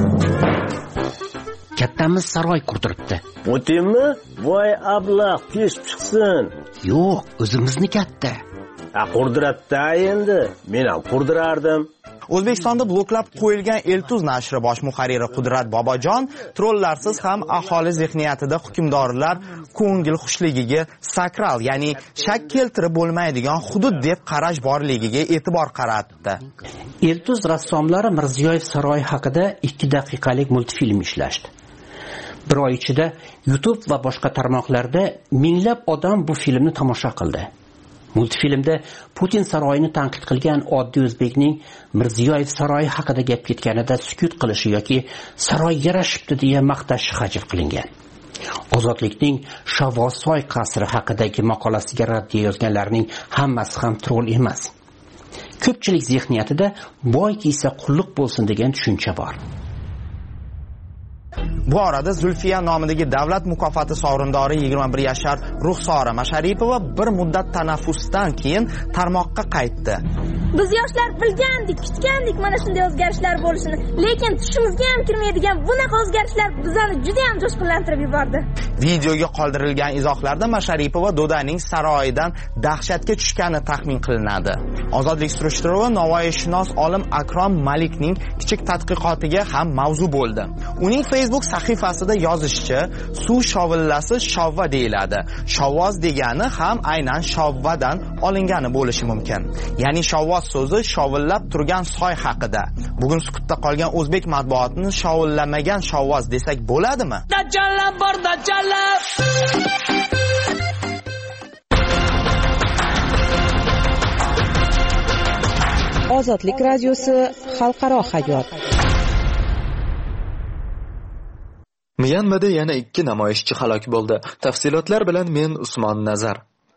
Kattamiz saroy qurdiribdi. Putinmi? Voy ablah, pes chiqsin. Yo'q, o'zimizni katta. Qurdiribdi endi. Men ham qurdirardim. O'zbekistonda bloklab qo'yilgan Eltuz nashri bosh muharriri Qudrat Bobojon trollarsiz ham aholi zehniyatida hukmdorlar ko'ngil xushligiga sakral, ya'ni shak keltirib bo'lmaydigan hudud deb qarash borligiga e'tibor qaratdi. Eltuz rassomlari Mirziyoyev saroyi haqida 2 daqiqalik multfilm ishlashdi. Bir oy ichida YouTube va boshqa tarmoqlarda minglab odam bu filmni tomosha qildi. Multfilmda Putin saroyini tanqid qilgan oddiy o'zbekning Mirziyoyev saroyi haqida gap ketganida sukut qilishi yoki saroy yarashibdi deya maqtashi hajv qilingan. Ozodlikning Shavvosoy qasri haqidagi maqolasiga raddiya yozganlarning hammasi ham troll emas. Ko'pchilik zehniyatida boy kiysa qulluq bo'lsin degan tushuncha bor. Bu orada Zulfiya nomidagi davlat mukofoti sovrindori 21 yashar Ruxsora Masharipova bir muddat tanaffusdan keyin tarmoqqa qaytdi. Biz yoshlar bilgandik, kutgandik mana shunday o'zgarishlar bo'lishini, lekin tushimizga ham kirmaydigan bunaqa o'zgarishlar bizani juda ham jo'shqinlantirib yubordi. Videoga qoldirilgan izohlarda Masharipova Dodaning saroyidan dahshatga tushgani taxmin qilinadi. Ozodlik surishtiruvi Navoiyshunos olim Akrom Malikning kichik tadqiqotiga ham mavzu bo'ldi. Uning Facebook sahifasida yozishicha, suv shovillasi shovva deyiladi. Shovvoz degani ham aynan shovvadan olingani bo'lishi mumkin. Ya'ni shovvoz so'zi shovillab turgan soy haqida. Bugun sukutda qolgan o'zbek matbuotini shovillamagan shovvoz desak bo'ladimi? Dajjallab bor, dajjallab. Ozodlik radiosi xalqaro hayot. Myanmada yana 2 namoyishchi halok bo'ldi. Tafsilotlar bilan men Usmon Nazar.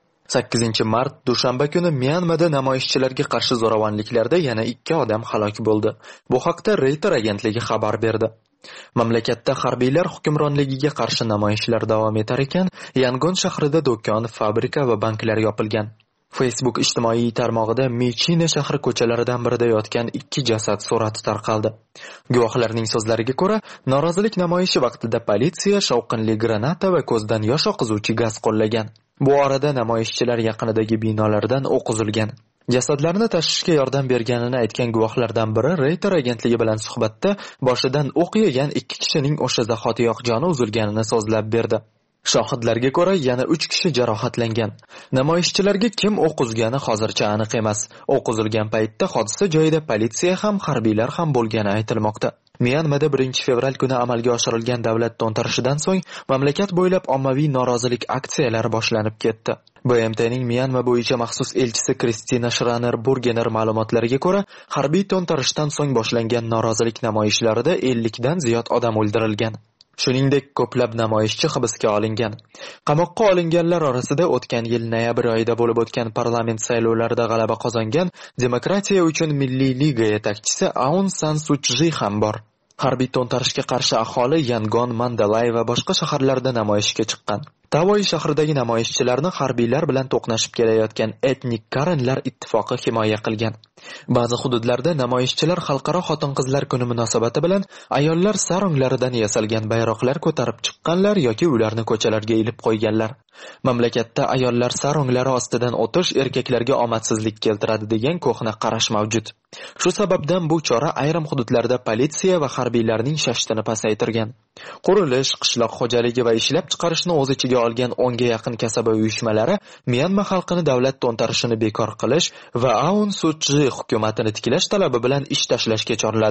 8-mart dushanba kuni Myanmada namoyishchilarga qarshi zo'ravonliklarda yana 2 odam halok bo'ldi. Bu haqda Reuters agentligi xabar berdi. Mamlakatda harbiylar hukmronligiga qarshi namoyishlar davom etar ekan, Yangon shahrida do'kon, fabrika va banklar yopilgan. Facebook ijtimoiy tarmog'ida Michina shahri ko'chalaridan birida yotgan 2 jasad surati tarqaldi. Guvohlarning so'zlariga ko'ra, norozilik namoyishi vaqtida politsiya shovqinli granata va ko'zdan yosh oqizuvchi gaz qo'llagan. Bu orada namoyishchilar yaqinidagi binolardan o'q uzilgan. Jasadlarni tashishga yordam berganini aytgan guvohlardan biri Reuters agentligi bilan suhbatda boshidan o'q yegan 2 kishining o'sha zahotiyoq joni uzilganini so'zlab berdi. Shohidlarga ko'ra yana 3 kishi jarohatlangan. Namoyishchilarga kim o'q uzgani hozircha aniq emas. O'q uzilgan paytda hodisa joyida politsiya ham, harbiylar ham bo'lgani aytilmoqda. Myanmada 1-fevral kuni amalga oshirilgan davlat to'ntarishidan so'ng mamlakat bo'ylab ommaviy norozilik aksiyalari boshlanib ketdi. BMTning Myanma bo'yicha maxsus elchisi Kristina Shraner Burgener ma'lumotlariga ko'ra, harbiy to'ntarishdan so'ng boshlangan norozilik namoyishlarida 50 dan ziyod odam o'ldirilgan. Shuningdek, ko'plab namoyishchi hibsga olingan. Qamoqqa olinganlar orasida o'tgan yil noyabr oyida bo'lib o'tgan parlament saylovlarida g'alaba qozongan Demokratiya uchun Milliy liga yetakchisi Aung San Suu Kyi ham bor. Harbiy to'ntarishga qarshi aholi Yangon, Mandalay va boshqa shaharlarda namoyishga chiqqan. Tavoy shahridagi namoyishchilarni harbiylar bilan to'qnashib kelayotgan etnik Karenlar ittifoqi himoya qilgan. Ba'zi hududlarda namoyishchilar xalqaro xotin-qizlar kuni munosabati bilan ayollar saronglaridan yasalgan bayroqlar ko'tarib chiqqanlar yoki ularni ko'chalarga ilib qo'yganlar. Mamlakatda ayollar saronglari ostidan o'tish erkaklarga omadsizlik keltiradi degan ko'hna qarash mavjud. Shu sababdan bu chora ayrim hududlarda politsiya va harbiylarning shashtini pasaytirgan. Qurilish, qishloq xo'jaligi va ishlab chiqarishni o'z ichiga olgan 10 ga yaqin kasaba uyushmalari Myanma xalqini davlat to'ntarishini bekor qilish va Aung San Suu Kyi hukumatini tiklash talabi bilan ish tashlashga chorladi.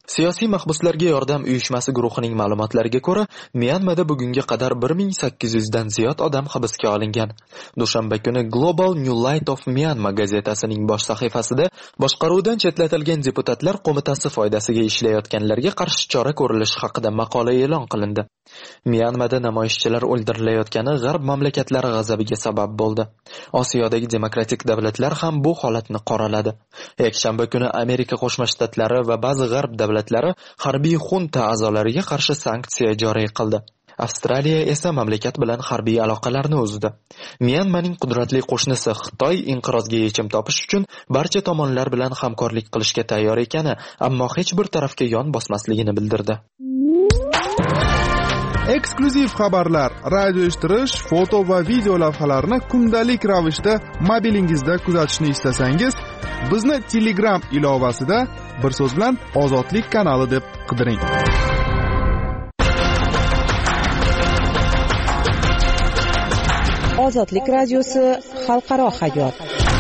Siyosiy mahbuslarga yordam uyushmasi guruhining ma'lumotlariga ko'ra, Myanmada bugunga qadar 1800 dan ziyod odam hibsga olingan. Dushanba kuni Global New Light of Myanmar gazetasining bosh sahifasida boshqaruvdan chetlatilgan deputatlar qo'mitasi foydasiga ishlayotganlarga qarshi chora ko'rilishi haqida maqola e'lon qilindi. Myanmada namoyishchilar o'ldirilayotgani g'arb mamlakatlari g'azabiga sabab bo'ldi. Osiyodagi demokratik davlatlar ham bu holatni qoraladi. Yakshanba kuni Amerika Qo'shma Shtatlari va ba'zi g'arb davlatlari harbiy xunta a'zolariga qarshi sanksiya joriy qildi. Avstraliya esa mamlakat bilan harbiy aloqalarni uzdi. Myanmaning qudratli qo'shnisi Xitoy inqirozga yechim topish uchun barcha tomonlar bilan hamkorlik qilishga tayyor ekani, ammo hech bir tarafga yon bosmasligini bildirdi. Eksklyuziv xabarlar, radio eshittirish, foto va video lavhalarni kundalik ravishda mobilingizda kuzatishni istasangiz, bizni Telegram ilovasida bir so'z bilan Ozodlik kanali deb qidiring. Ozodlik radiosi xalqaro hayot.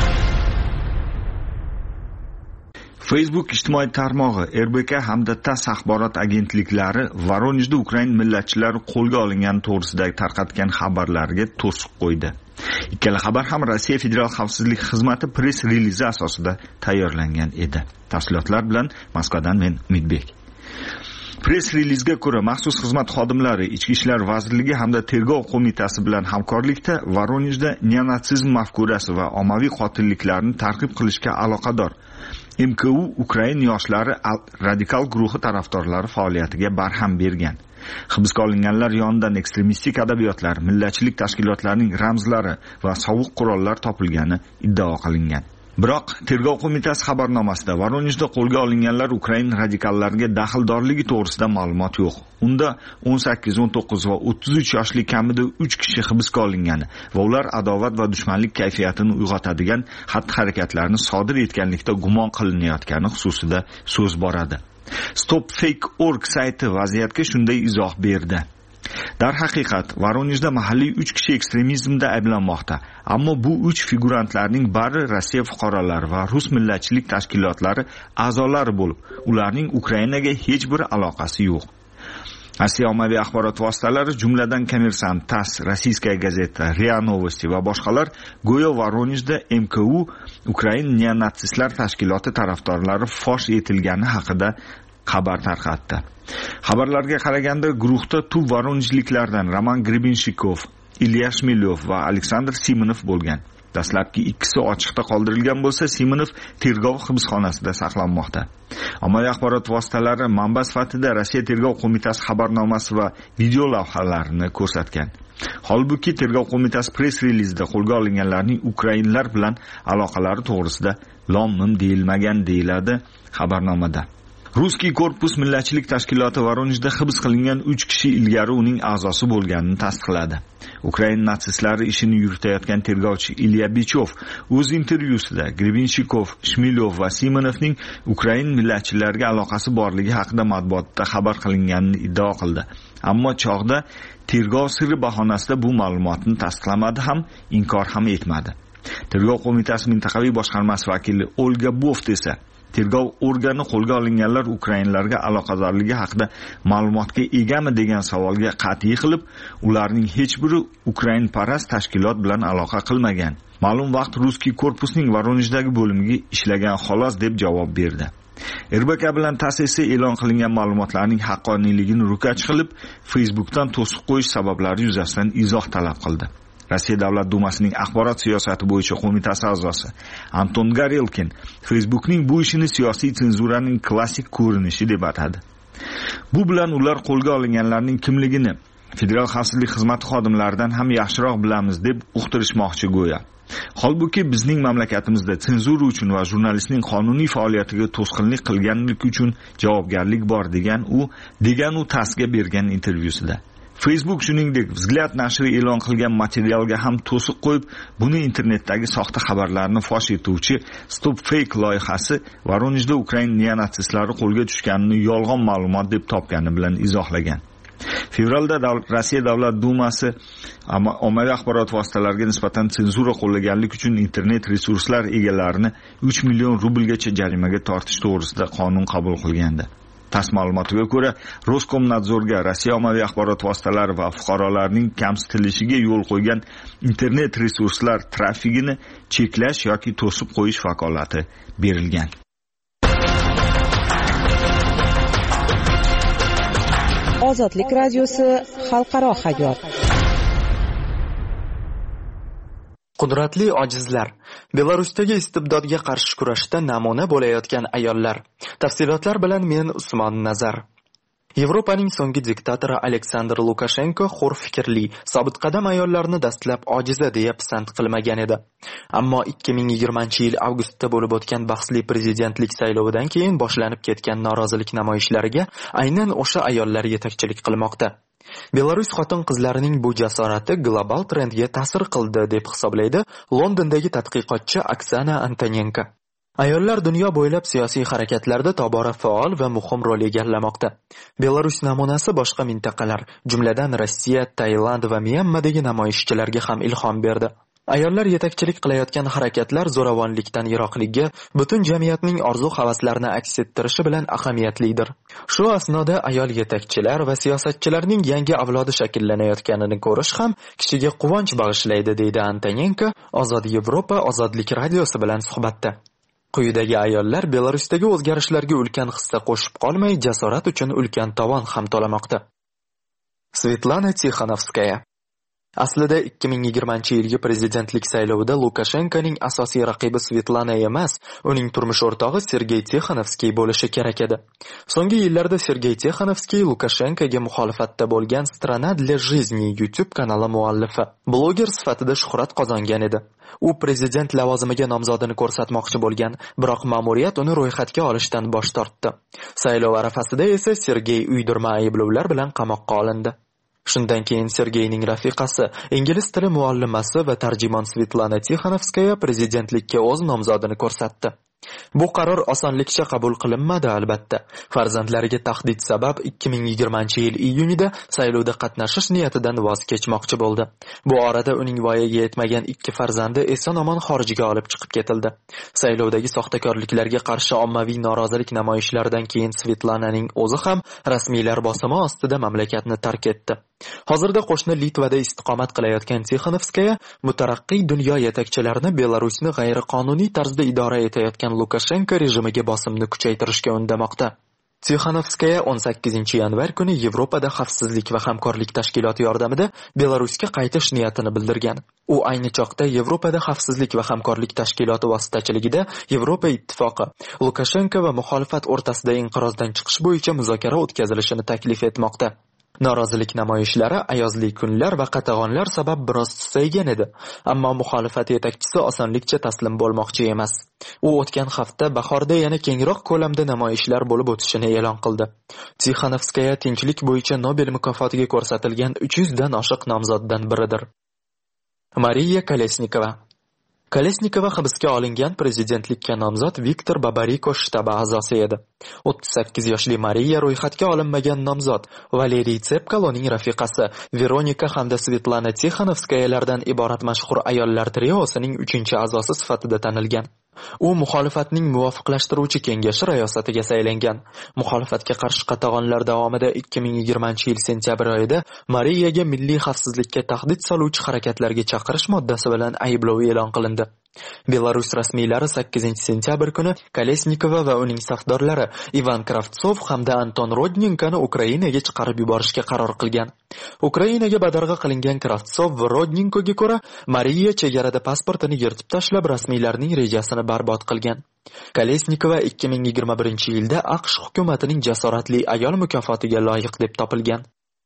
Facebook ijtimoiy tarmog'i RBK hamda TASS axborot agentliklari Voronejda Ukrain millatchilari qo'lga olingani to'g'risida tarqatgan xabarlarga to'siq qo'ydi. Ikkala xabar ham Rossiya Federal xavfsizlik xizmati press relizi asosida tayyorlangan edi. Tafsilotlar bilan Moskvadan men Umidbek. Press relizga ko'ra, maxsus xizmat xodimlari Ichki ishlar vazirligi hamda tergov qo'mitasi bilan hamkorlikda Voronejda neonatsizm mafkurasi va ommaviy qotilliklarni targ'ib qilishga aloqador MKU Ukrain yoshlari radikal guruhi tarafdorlari faoliyatiga barham bergan. Hibsga olinganlar yonidan ekstremistik adabiyotlar, millatchilik tashkilotlarining ramzlari va sovuq qurollar topilgani iddao qilingan. Biroq tergov qo'mitasi xabarnomasida Voronejda qo'lga olinganlar Ukrain radikallariga daxldorligi to'g'risida ma'lumot yo'q. Unda 18, 19 va 33 yoshli kamida 3 kishi hibsga olingani va ular adovat va dushmanlik kayfiyatini uyg'otadigan xatti-harakatlarni sodir etganlikda gumon qilinayotgani xususida so'z boradi. Stopfake.org sayti vaziyatga shunday izoh berdi. Darhaqiqat, Voronejda mahalliy 3 kishi ekstremizmda ayblanmoqda, ammo bu 3 figurantlarning bari Rossiya fuqarolari va rus millatchilik tashkilotlari a'zolari bo'lib, ularning Ukrainaga hech bir aloqasi yo'q. Rossiya ommaviy axborot vositalari, jumladan Kommersant, TASS, Rossiyskaya gazeta, RIA Novosti va boshqalar go'yo Voronejda MKU Ukrain neonatsistlar tashkiloti tarafdorlari fosh etilgani haqida xabar tarqatdi. Xabarlarga qaraganda, guruhda tub voronejliklardan Roman Gribinshikov, Ilya Shmilov va Aleksandr Simonov bo'lgan. Dastlabki ikkisi ochiqda qoldirilgan bo'lsa, Simonov tergov hibsxonasida saqlanmoqda. Ommaviy axborot vositalari manba sifatida Rossiya tergov qo'mitasi xabarnomasi va video lavhalarini ko'rsatgan. Holbuki tergov qo'mitasi press relizida qo'lga olinganlarning ukrainlar bilan aloqalari to'g'risida lom-mim deyilmagan, deyiladi xabarnomada. Ruskiy korpus millatchilik tashkiloti Voronejda hibs qilingan 3 kishi ilgari uning a'zosi bo'lganini tasdiqladi. Ukrain natsistlari ishini yuritayotgan tergovchi Ilya Bichov o'z intervyusida Gribinshikov, Shmilov va Simonovning Ukrain millatchilariga aloqasi borligi haqida matbuotda xabar qilinganini iddao qildi. Ammo chog'da tergov sirri bahonasida bu ma'lumotni tasdiqlamadi ham, inkor ham etmadi. Tergov qo'mitasi mintaqaviy boshqarmasi vakili Olga Boft esa tergov organi qo'lga olinganlar ukrainlarga aloqadorligi haqida ma'lumotga egami degan savolga qat'iy qilib, ularning hech biri Ukrainparast tashkilot bilan aloqa qilmagan. Ma'lum vaqt Ruskiy korpusning Voronejdagi bo'limiga ishlagan xolos deb javob berdi. RBK bilan TASS esa e'lon qilingan ma'lumotlarning haqqoniyligini ro'kach qilib, Facebookdan to'siq qo'yish sabablari yuzasidan izoh talab qildi. Rossiya Davlat Dumasining axborot siyosati bo'yicha qo'mitasi a'zosi Anton Garelkin Facebookning bu ishini siyosiy senzuraning klassik ko'rinishi deb atadi. Bu bilan ular qo'lga olinganlarning kimligini Federal xavfsizlik xizmati xodimlaridan ham yaxshiroq bilamiz deb uqtirishmoqchi go'yo. Holbuki bizning mamlakatimizda senzura uchun va jurnalistning qonuniy faoliyatiga to'sqinlik qilganlik uchun javobgarlik bor degan u TASSga bergan intervyusida. Facebook shuningdek Vzglyad nashri e'lon qilgan materialga ham to'siq qo'yib, buni internetdagi soxta xabarlarni fosh etuvchi Stopfake loyihasi Voronejda Ukrain neonatsistlari qo'lga tushganini yolg'on ma'lumot deb topgani bilan izohlagan. Fevralda Rossiya Davlat Dumasi ommaviy axborot vositalariga nisbatan senzura qo'llaganlik uchun internet resurslar egalarini 3 million rublgacha jarimaga tortish to'g'risida qonun qabul qilgandi. TASS ma'lumotiga ko'ra, Roskomnadzorga Rossiya ommaviy axborot vositalari va fuqarolarning kamsitilishiga yo'l qo'ygan internet resurslar trafigini cheklash yoki to'sib qo'yish vakolati berilgan. Ozodlik radiosi xalqaro hayot. Qudratli ojizlar. Belarusdagi istibdodga qarshi kurashda namuna bo'layotgan ayollar. Tafsilotlar bilan men Usmon Nazar. Yevropaning so'nggi diktatori Aleksandr Lukashenko xo'r fikrli, sobit qadam ayollarni dastlab ojiza deya pisand qilmagan edi. Ammo 2020-yil avgustda bo'lib o'tgan bahsli prezidentlik saylovidan keyin boshlanib ketgan norozilik namoyishlariga aynan o'sha ayollar yetakchilik qilmoqda. Belarus xotin-qizlarining bu jasorati global trendga ta'sir qildi deb hisoblaydi Londondagi tadqiqotchi Oksana Antonenko. Ayollar dunyo bo'ylab siyosiy harakatlarda tobora faol va muhim rol egallamoqda. Belarus namunasi boshqa mintaqalar, jumladan Rossiya, Tailand va Myanmadagi namoyishchilarga ham ilhom berdi. Ayollar yetakchilik qilayotgan harakatlar zo'ravonlikdan yiroqligi, butun jamiyatning orzu-havaslarini aks ettirishi bilan ahamiyatlidir. Shu asnoda ayol yetakchilar va siyosatchilarning yangi avlodi shakllanayotganini ko'rish ham kishiga quvonch bag'ishlaydi, deydi Antonenko Ozod Yevropa ozodlik radiosi bilan suhbatda. Quyidagi ayollar Belarusdagi o'zgarishlarga ulkan hissa qo'shib qolmay, jasorat uchun ulkan tovon ham to'lamoqda. Svetlana Tixanovskaya. Aslida 2020-yilgi prezidentlik saylovida Lukashenkoning asosiy raqibi Svetlana emas, uning turmush o'rtog'i Sergey Tixanovskiy bo'lishi kerak edi. So'nggi yillarda Sergey Tixanovskiy Lukashenkoga muxolifatda bo'lgan Strana для жизни YouTube kanali muallifi, bloger sifatida shuhrat qozongan edi. U prezident lavozimiga nomzodini ko'rsatmoqchi bo'lgan, biroq ma'muriyat uni ro'yxatga olishdan bosh tortdi. Saylov arafasida esa Sergey uydirma ayblovlar bilan qamoqqa olindi. Shundan keyin Sergeyning rafiqasi, ingliz tili muallimasi va tarjimon Svetlana Tixanovskaya prezidentlikka o'z nomzodini ko'rsatdi. Bu qaror osonlikcha qabul qilinmadi albatta. Farzandlariga tahdid sabab 2020-yil iyunida saylovda qatnashish niyatidan voz kechmoqchi bo'ldi. Bu orada uning voyaga yetmagan 2 farzandi eson-omon xorijga olib chiqib ketildi. Saylovdagi soxtakorliklarga qarshi ommaviy norozilik namoyishlaridan keyin Svetlananing o'zi ham rasmiylar bosimi ostida mamlakatni tark etdi. Hozirda qo'shni Litvada istiqomat qilayotgan Tixanovskaya mutaraqqiy dunyo yetakchilarini Belarusni g'ayriqonuniy tarzda idora etayotgan Lukashenko rejimiga bosimni kuchaytirishga undamoqda. Tixanovskaya 18-yanvar kuni Yevropada xavfsizlik va hamkorlik tashkiloti yordamida Belarusga qaytish niyatini bildirgan. U ayni choqda Yevropada xavfsizlik va hamkorlik tashkiloti vositachiligida Yevropa ittifoqi Lukashenko va muxolifat o'rtasida inqirozdan chiqish bo'yicha muzokara o'tkazilishini taklif etmoqda. Norozilik namoyishlari ayozli kunlar va qatag'onlar sabab biroz susaygan edi, ammo muxolifat yetakchisi osonlikcha taslim bo'lmoqchi emas. U o'tgan hafta bahorda yana kengroq ko'lamda namoyishlar bo'lib o'tishini e'lon qildi. Tixanovskaya tinchlik bo'yicha Nobel mukofotiga ko'rsatilgan 300 dan oshiq nomzoddan biridir. Mariya Kolesnikova. Kolesnikova hibsga olingan prezidentlikka nomzod Viktor Babariko shtabi a'zosi edi. 38 yoshli Mariya ro'yxatga olinmagan nomzod Valeriy Tsepkaloning rafiqasi Veronika hamda Svetlana Tixanovskayalardan iborat mashhur ayollar triosining 3-a'zosi sifatida tanilgan. U muxolifatning muvofiqlashtiruvchi kengashi rayosatiga saylangan. Muxolifatga qarshi qatag'onlar davomida 2020-yil sentyabr oyida Mariyaga milliy xavfsizlikka tahdid soluvchi harakatlarga chaqirish moddasi bilan ayblov e'lon qilindi. Belarus rasmiylari 8-sentyabr kuni Kolesnikova va uning safdorlari Ivan Kravtsov hamda Anton Rodninkani Ukrainaga chiqarib yuborishga qaror qilgan. Ukrainaga badarg'a qilingan Kravtsov va Rodninkoga ko'ra, Mariya chegarada pasportini yirtib tashlab rasmiylarning rejasini barbod qilgan. Kolesnikova 2021-yilda AQSh hukumatining jasoratli ayol mukofotiga loyiq deb topilgan.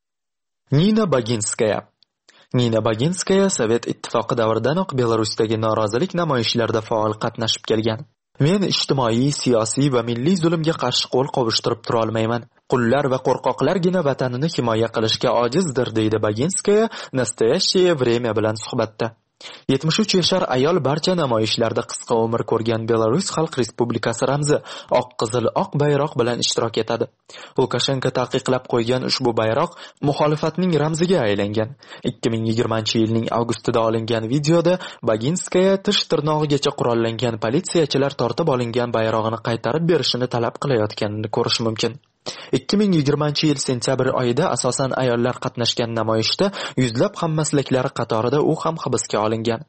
Nina Baginskaya. Nina Baginskaya Sovet ittifoqi davridanoq Belarusdagi norozilik namoyishlarida faol qatnashib kelgan. Men ijtimoiy, siyosiy va milliy zulmga qarshi qo'l qovushtirib tura olmayman. Qullar va qo'rqoqlargina vatanini himoya qilishga ojizdir, deydi Baginskaya Nastoящее время bilan suhbatda. 73 yashar ayol barcha namoyishlarda qisqa umr ko'rgan Belarus Xalq Respublikasi ramzi oq-qizil-oq bayroq bilan ishtirok etadi. Lukashenko taqiqlab qo'ygan ushbu bayroq muxolifatning ramziga aylangan. 2020-yilning avgustida olingan videoda Baginskaya tish tirnog'igacha qurollangan politsiyachilar tortib olingan bayrog'ini qaytarib berishini talab qilayotganini ko'rish mumkin. 2020-yil sentyabr oyida asosan ayollar qatnashgan namoyishda yuzlab hammaslaklari qatorida u ham hibsga olingan.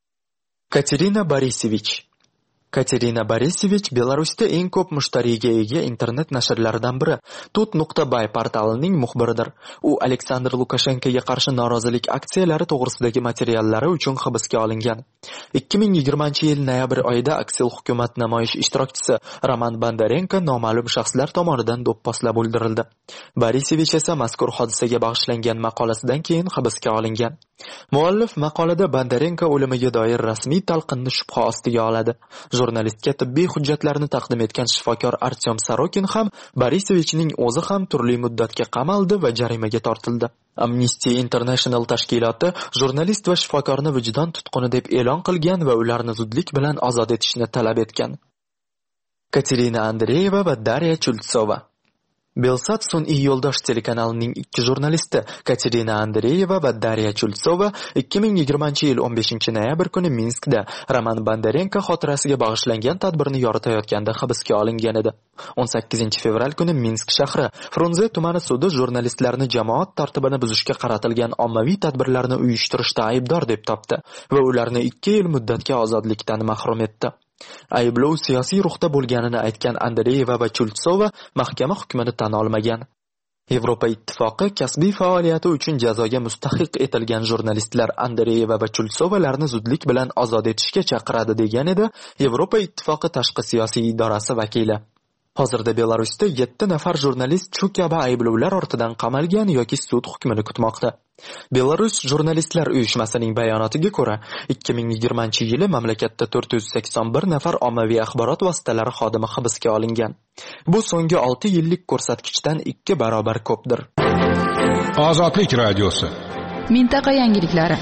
Katerina Borisevich Belarusda eng ko'p mushtariga ega internet nashrlaridan biri. Tut.by portalining muxbiridir. U Aleksandr Lukashenkoga qarshi norozilik aksiyalari to'g'risidagi materiallari uchun hibsga olingan. 2020-yil noyabr oyida aksil hukumat namoyish ishtirokchisi Roman Bondarenko noma'lum shaxslar tomonidan do'pposlab o'ldirildi. Borisevich esa mazkur hodisaga bag'ishlangan maqolasidan keyin hibsga olingan. Muallif maqolada Bondarenko o'limiga doir rasmiy talqinni shubha ostiga oladi. Jurnalistga tibbiy hujjatlarni taqdim etgan shifokor Artyom Sorokin ham Borisevichning o'zi ham turli muddatga qamaldi va jarimaga tortildi. Amnesty International tashkiloti jurnalist va shifokorni vijdon tutquni deb e'lon qilgan va ularni zudlik bilan ozod etishni talab etgan. Katerina Andreyeva va Darya Chultsova. Belsat sun'iy yo'ldosh telekanalining ikki jurnalisti Katerina Andreyeva va Darya Chultsova 2020-yil 15-noyabr kuni Minskda Roman Bondarenko xotirasiga bag'ishlangan tadbirni yoritayotganda hibsga olingan edi. 18-fevral kuni Minsk shahri Frunze tumani sudi jurnalistlarni jamoat tartibini buzishga qaratilgan ommaviy tadbirlarni uyushtirishda aybdor deb topdi va ularni 2 yil muddatga ozodlikdan mahrum etdi. Ayblov siyosiy ruhda bo'lganini aytgan Andreyeva va Chultsova mahkama hukmini tan olmagan. Yevropa ittifoqi kasbiy faoliyati uchun jazoga mustahiq etilgan jurnalistlar Andreyeva va Chultsovalarni zudlik bilan ozod etishga chaqiradi degan edi Yevropa ittifoqi tashqi siyosiy idorasi vakili. Hozirda Belarusda 7 nafar jurnalist shu kabi ayblovlar ortidan qamalgan yoki sud hukmini kutmoqda. Belarus jurnalistlar uyushmasining bayonotiga ko'ra, 2020-yili mamlakatda 481 nafar ommaviy axborot vositalari xodimi hibsga olingan. Bu so'nggi 6 yillik ko'rsatkichdan 2 barobar ko'pdir. Ozodlik radiosi. Mintaqa yangiliklari.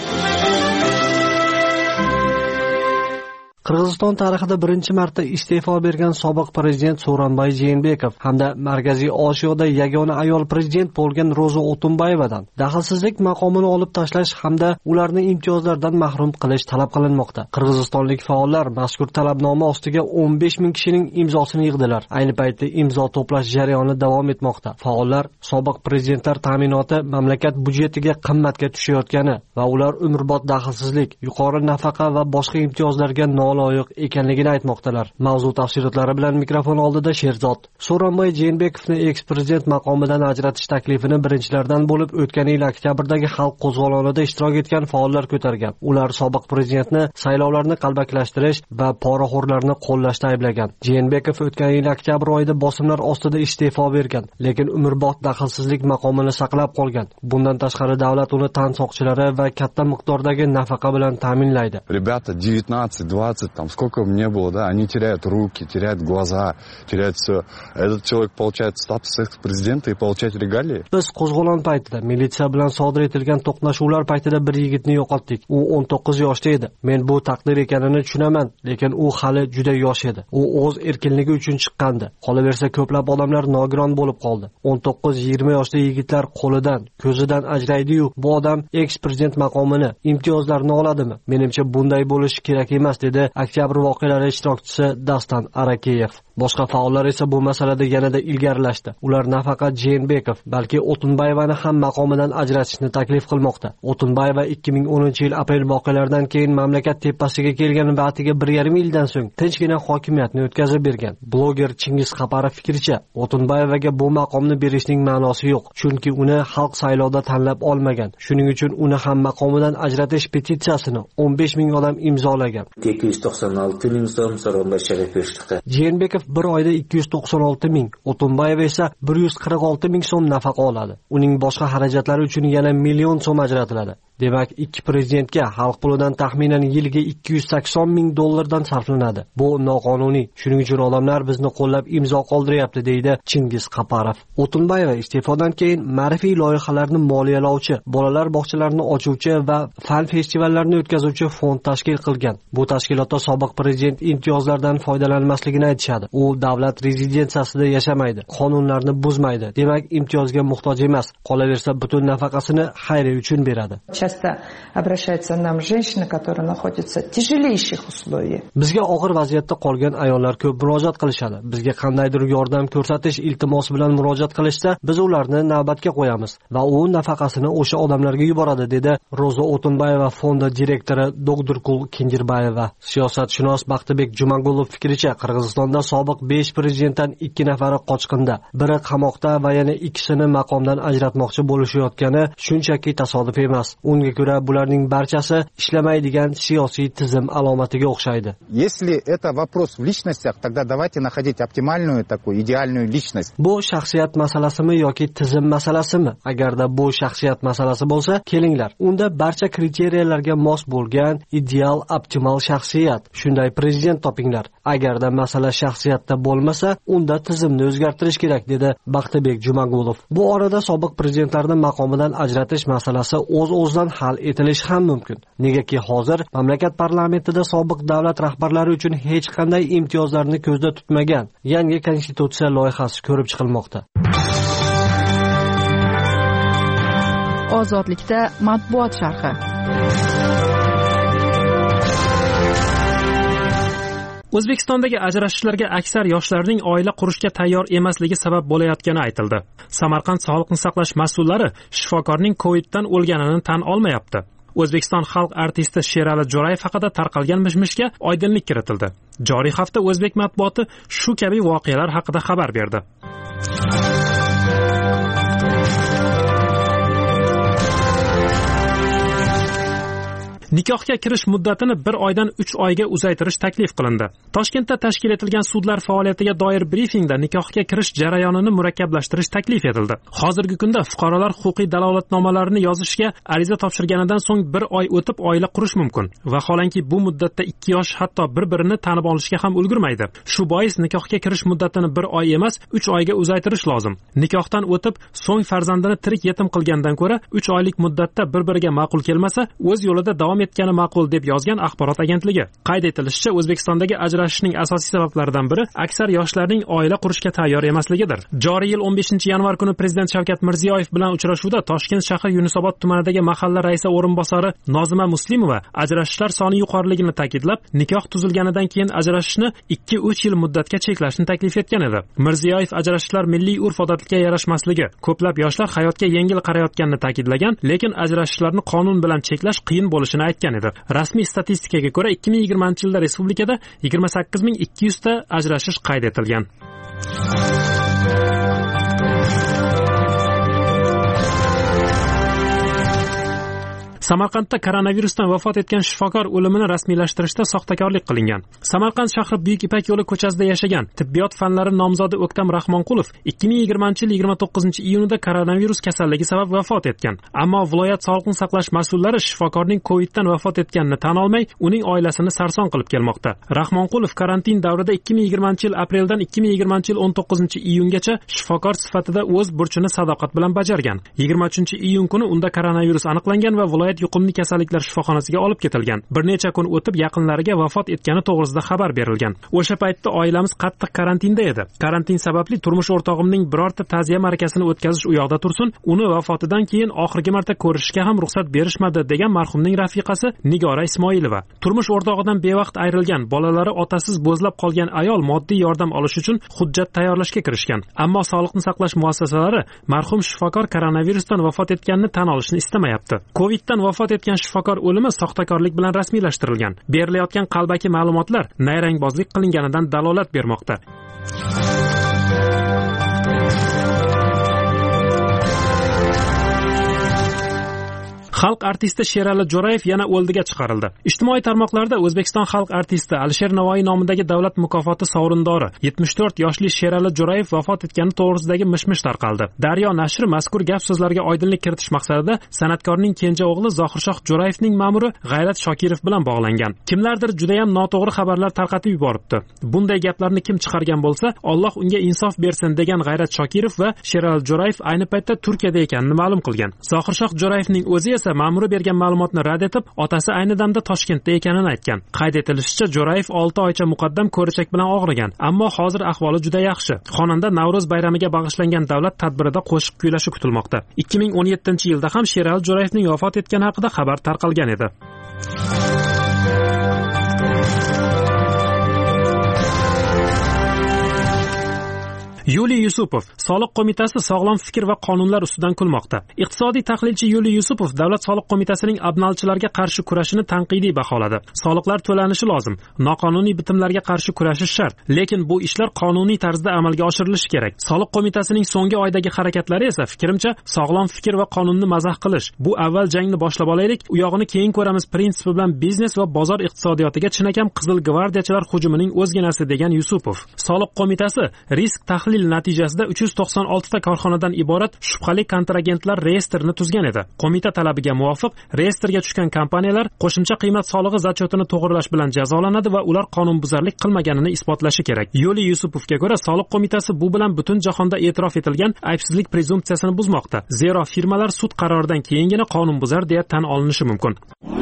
Qirg'iziston tarixida birinchi marta iste'fo bergan sobiq prezident Sooronbay Jeenbekov hamda Markaziy Osiyoda yagona ayol prezident bo'lgan Ro'za O'tunbayevadan daxlsizlik maqomini olib tashlash hamda ularni imtiyozlardan mahrum qilish talab qilinmoqda. Qirg'izistonlik faollar mazkur talabnoma ostiga 15 ming kishining imzosini yig'dilar. Ayni paytda imzo to'plash jarayoni davom etmoqda. Faollar sobiq prezidentlar ta'minoti mamlakat byudjetiga qimmatga tushayotgani va ular umrbod daxlsizlik, yuqori nafaqa va boshqa imtiyozlarga loyiq ekanligini aytmoqdalar. Mavzu tafsilotlari bilan mikrofon oldida Sherzod. Sooronbay Jeenbekovni eks-prezident maqomidan ajratish taklifini birinchilardan bo'lib o'tgan yil oktyabrdagi xalq qo'zg'olonida ishtirok etgan faollar ko'targan. Ular sobiq prezidentni saylovlarni qalbakilashtirish va poraxo'rlarni qo'llashda ayblagan. Jeenbekov o'tgan yil oktyabr oyida bosimlar ostida iste'fo bergan, lekin umrbod daxlsizlik maqomini saqlab qolgan. Bundan tashqari davlat uni tan soqchilari va katta miqdordagi nafaqa bilan ta'minlaydi. Ребята 19-20 там сколько мне было, да, они теряют руки, теряют глаза, теряют все. Этот человек получает статус экс-президента и получает регалии. Biz qo'zg'olon paytida militsiya bilan sodir etilgan to'qnashuvlar paytida bir yigitni yo'qotdik. U 19 yoshda edi. Men bu taqdir ekanini tushunaman, lekin u hali juda yosh edi. U o'z erkinligi uchun chiqqandi. Qolaversa ko'plab odamlar nogiron bo'lib qoldi. 19-20 yoshli yigitlar qo'lidan, ko'zidan ajraydi-yu, bu odam eks-prezident maqomini, imtiyozlarini oladimi? Menimcha bunday bo'lishi kerak emas, dedi oktyabr voqealari ishtirokchisi Dastan Arakeyev. Boshqa faollar esa bu masalada yanada ilgarilashdi. Ular nafaqat Jeenbekov, balki O'tunbayevani ham maqomidan ajratishni taklif qilmoqda. O'tunbayeva 2010-yil aprel voqealaridan keyin mamlakat tepasiga kelgan va atiga 1,5 yildan so'ng tinchgina hokimiyatni o'tkazib bergan. Bloger Chingiz Qaparov fikricha, O'tunbayevaga bu maqomni berishning ma'nosi yo'q, chunki uni xalq saylovda tanlab olmagan. Shuning uchun uni ham maqomidan ajratish petitsiyasini 15 ming odam imzolagan. 296 ming so'm Sooronbay Sharipov. Jeenbekov bir oyda 296 ming, O'tunbayeva esa 146 ming so'm nafaqa oladi. Uning boshqa xarajatlari uchun yana million so'm ajratiladi. Demak, ikki prezidentga xalq pulidan taxminan yiliga 280 ming dollardan sarflanadi. Bu noqonuniy. Shuning uchun odamlar bizni qo'llab imzo qoldiryapti, deydi Chingiz Qaparov. O'tunbayeva iste'fodan keyin ma'rifiy loyihalarni moliyalovchi, bolalar bog'chalarini ochuvchi va fan festivallarini o'tkazuvchi fond tashkil qilgan. Bu tashkilotda sobiq prezident imtiyozlardan foydalanmasligini aytishadi. U davlat rezidensiyasida yashamaydi, qonunlarni buzmaydi. Demak, imtiyozga muhtoj emas. Qolaversa butun nafaqasini xayriya uchun beradi. часто обращаются нам женщины, которые находятся в тяжелейших условиях. Bizga og'ir vaziyatda qolgan ayollar ko'p murojaat qilishadi. Bizga qandaydir yordam ko'rsatish iltimosi bilan murojaat qilishsa, biz ularni navbatga qo'yamiz va u nafaqasini o'sha odamlarga yuboradi, dedi Ro'za O'tunbayeva fondi direktori Dogdirkul Kenjirbayeva. Siyosatshunos Baxtibek Jumagulov fikricha, Qirg'izistonda sobiq 5 prezidentdan 2 nafari qochqinda, biri qamoqda va yana ikkisini maqomdan ajratmoqchi bo'lishayotgani shunchaki tasodif emas. Unga ko'ra bularning barchasi ishlamaydigan siyosiy tizim alomatiga o'xshaydi. Если это вопрос в личностях, тогда давайте находить оптимальную такую идеальную личность. Bu shaxsiyat masalasimi yoki tizim masalasimi? Agarda bu shaxsiyat masalasi bo'lsa, kelinglar. Unda barcha kriteriyalarga mos bo'lgan ideal optimal shaxsiyat, shunday prezident topinglar. Agarda masala shaxsiyatda bo'lmasa, unda tizimni o'zgartirish kerak, dedi Baxtibek Jumagulov. Bu orada sobiq prezidentlarni maqomidan ajratish masalasi o'z-o'zidan hal etilishi ham mumkin. Negaki hozir mamlakat parlamentida sobiq davlat rahbarlari uchun hech qanday imtiyozlarni ko'zda tutmagan yangi konstitutsiya loyihasi ko'rib chiqilmoqda. Ozodlikda matbuot sharhi. O'zbekistondagi ajrashishlarga aksar yoshlarning oila qurishga tayyor emasligi sabab bo'layotgani aytildi. Samarqand sog'liqni saqlash mas'ullari shifokorning Coviddan o'lganini tan olmayapti. O'zbekiston xalq artisti Sherali Jo'rayev haqida tarqalgan mishmishga oydinlik kiritildi. Joriy hafta o'zbek matbuoti shu kabi voqealar haqida xabar berdi. Nikohga kirish muddatini 1 oydan 3 oyga uzaytirish taklif qilindi. Toshkentda tashkil etilgan sudlar faoliyatiga doir brifingda nikohga kirish jarayonini murakkablashtirish taklif etildi. Hozirgi kunda fuqarolar huquqiy dalolatnomalarini yozishga ariza topshirganidan so'ng 1 oy o'tib oila qurish mumkin. Vaholanki bu muddatda 2 yosh hatto bir-birini tanib olishga ham ulgurmaydi. Shu bois nikohga kirish muddatini 1 oy emas, 3 oyga uzaytirish lozim. Nikohdan o'tib, so'ng farzandini tirik yetim qilgandan ko'ra 3 oylik muddatda bir-biriga ma'qul kelmasa, o'z yo'lida davom etgani ma'qul, deb yozgan axborot agentligi. Qayd etilishicha, O'zbekistondagi ajrashishning asosiy sabablaridan biri aksar yoshlarning oila qurishga tayyor emasligidir. Joriy yil 15-yanvar kuni Prezident Shavkat Mirziyoyev bilan uchrashuvda Toshkent shahar Yunusobod tumanidagi mahalla raisi o'rinbosari Nozima Muslimova ajrashishlar soni yuqoriligini ta'kidlab, nikoh tuzilganidan keyin ajrashishni 2-3 yil muddatga cheklashni taklif etgan edi. Mirziyoyev ajrashishlar milliy urf-odatga yarashmasligi, ko'plab yoshlar hayotga yengil qarayotganini ta'kidlagan, lekin ajrashishlarni qonun bilan cheklash qiyin bo'lishini aytgan edi. Rasmiy statistikaga ko'ra 2020-yilda respublikada 28200 ta ajrashish qayd etilgan. Samarqandda koronavirusdan vafot etgan shifokor o'limini rasmiylashtirishda soxtakorlik qilingan. Samarqand shahri Buyuk Ipak yo'li ko'chasida yashagan tibbiyot fanlari nomzodi O'ktam Rahmonqulov 2020-yil 29-iyunida koronavirus kasalligi sabab vafot etgan. Ammo viloyat sog'liqni saqlash mas'ullari shifokorning Coviddan vafot etganini tan olmay, uning oilasini sarson qilib kelmoqda. Rahmonqulov karantin davrida 2020-yil apreldan 2020-yil 19-iyungacha shifokor sifatida o'z burchini sadoqat bilan bajargan. 23-iyun kuni unda koronavirus aniqlangan va viloyat yuqumli kasalliklar shifoxonasiga olib ketilgan. Bir necha kun o'tib yaqinlariga vafot etgani to'g'risida xabar berilgan. O'sha paytda oilamiz qattiq karantinda edi. Karantin sababli turmush o'rtog'imning birorta ta'ziya markasini o'tkazish u yoqda tursin, uni vafotidan keyin oxirgi marta ko'rishishga ham ruxsat berishmadi, degan marhumning rafiqasi Nigora Ismoilova. Turmush o'rtog'idan bevaqt ayrilgan, bolalari otasiz bo'zlab qolgan ayol moddiy yordam olish uchun hujjat tayyorlashga kirishgan. Ammo sog'liqni saqlash muassasalari marhum shifokor koronavirusdan vafot etganini tan olishni istamayapti. Coviddan vafot etgan shifokor o'limi soxtakorlik bilan rasmiylashtirilgan. Berilayotgan qalbaki ma'lumotlar nayrangbozlik qilinganidan dalolat bermoqda. Xalq artisti Sherali Jo'rayev yana o'ldiga chiqarildi. Ijtimoiy tarmoqlarda O'zbekiston xalq artisti Alisher Navoiy nomidagi davlat mukofoti sovrindori 74 yoshli Sherali Jo'rayev vafot etgani to'g'risidagi mishmish tarqaldi. Daryo nashri mazkur gap so'zlarga oydinlik kiritish maqsadida san'atkorning kenja o'g'li Zohirshoh Jo'rayevning ma'muri G'ayrat Shokirov bilan bog'langan. Kimlardir juda ham noto'g'ri xabarlar tarqatib yuboribdi. Bunday gaplarni kim chiqargan bo'lsa, Alloh unga insof bersin, degan G'ayrat Shokirov va Sherali Jo'rayev ayni paytda Turkiyada ekanini ma'lum qilgan. Zohirshoh Jo'rayevning o'zi esa ma'muri bergan ma'lumotni rad etib, otasi ayni damda Toshkentda ekanini aytgan. Qayd etilishicha, Jo'rayev 6 oycha muqaddam ko'richak bilan og'rigan, ammo hozir ahvoli juda yaxshi. Xonanda Navro'z bayramiga bag'ishlangan davlat tadbirida qo'shiq kuylashi kutilmoqda. 2017-yilda ham Sherali Jo'rayevning vafot etgani haqida xabar tarqalgan edi. Yuliy Yusupov soliq qo'mitasi sog'lom fikr va qonunlar ustidan kulmoqda. Iqtisodiy tahlilchi Yuliy Yusupov davlat soliq qo'mitasining abnalchilarga qarshi kurashini tanqidiy baholadi. Soliqlar to'lanishi lozim, noqonuniy bitimlarga qarshi kurashish shart, lekin bu ishlar qonuniy tarzda amalga oshirilishi kerak. Soliq qo'mitasining so'nggi oydagi harakatlari esa fikrimcha sog'lom fikr va qonunni mazax qilish. Bu avval jangni boshlab olaylik, u yog'ini keyin ko'ramiz prinsipi bilan biznes va bozor iqtisodiyotiga chinakam qizil gvardiyachilar hujumining o'zginasi degan Yusupov. Soliq qo'mitasi risk tahlil natijasida 396 ta korxonadan iborat shubhali kontragentlar reyestrini tuzgan edi. Qo'mita talabiga muvofiq reyestrga tushgan kompaniyalar qo'shimcha qiymat solig'i zachotini to'g'irlash bilan jazolanadi va ular qonunbuzarlik qilmaganini isbotlashi kerak. Yuliy Yusupovga ko'ra, soliq qo'mitasi bu bilan butun jahonda e'tirof etilgan aybsizlik prezumpsiyasini buzmoqda. Zero firmalar sud qaroridan keyingina qonunbuzar deya tan olinishi mumkin.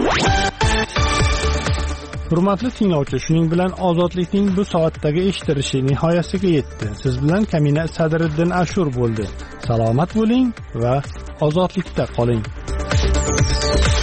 Hurmatli tinglovchi, shuning bilan ozodlikning bu soatdagi eshittirishi nihoyasiga yetdi. Siz bilan Kamina Sadriddin Ashur bo'ldi. Salomat bo'ling va ozodlikda qoling.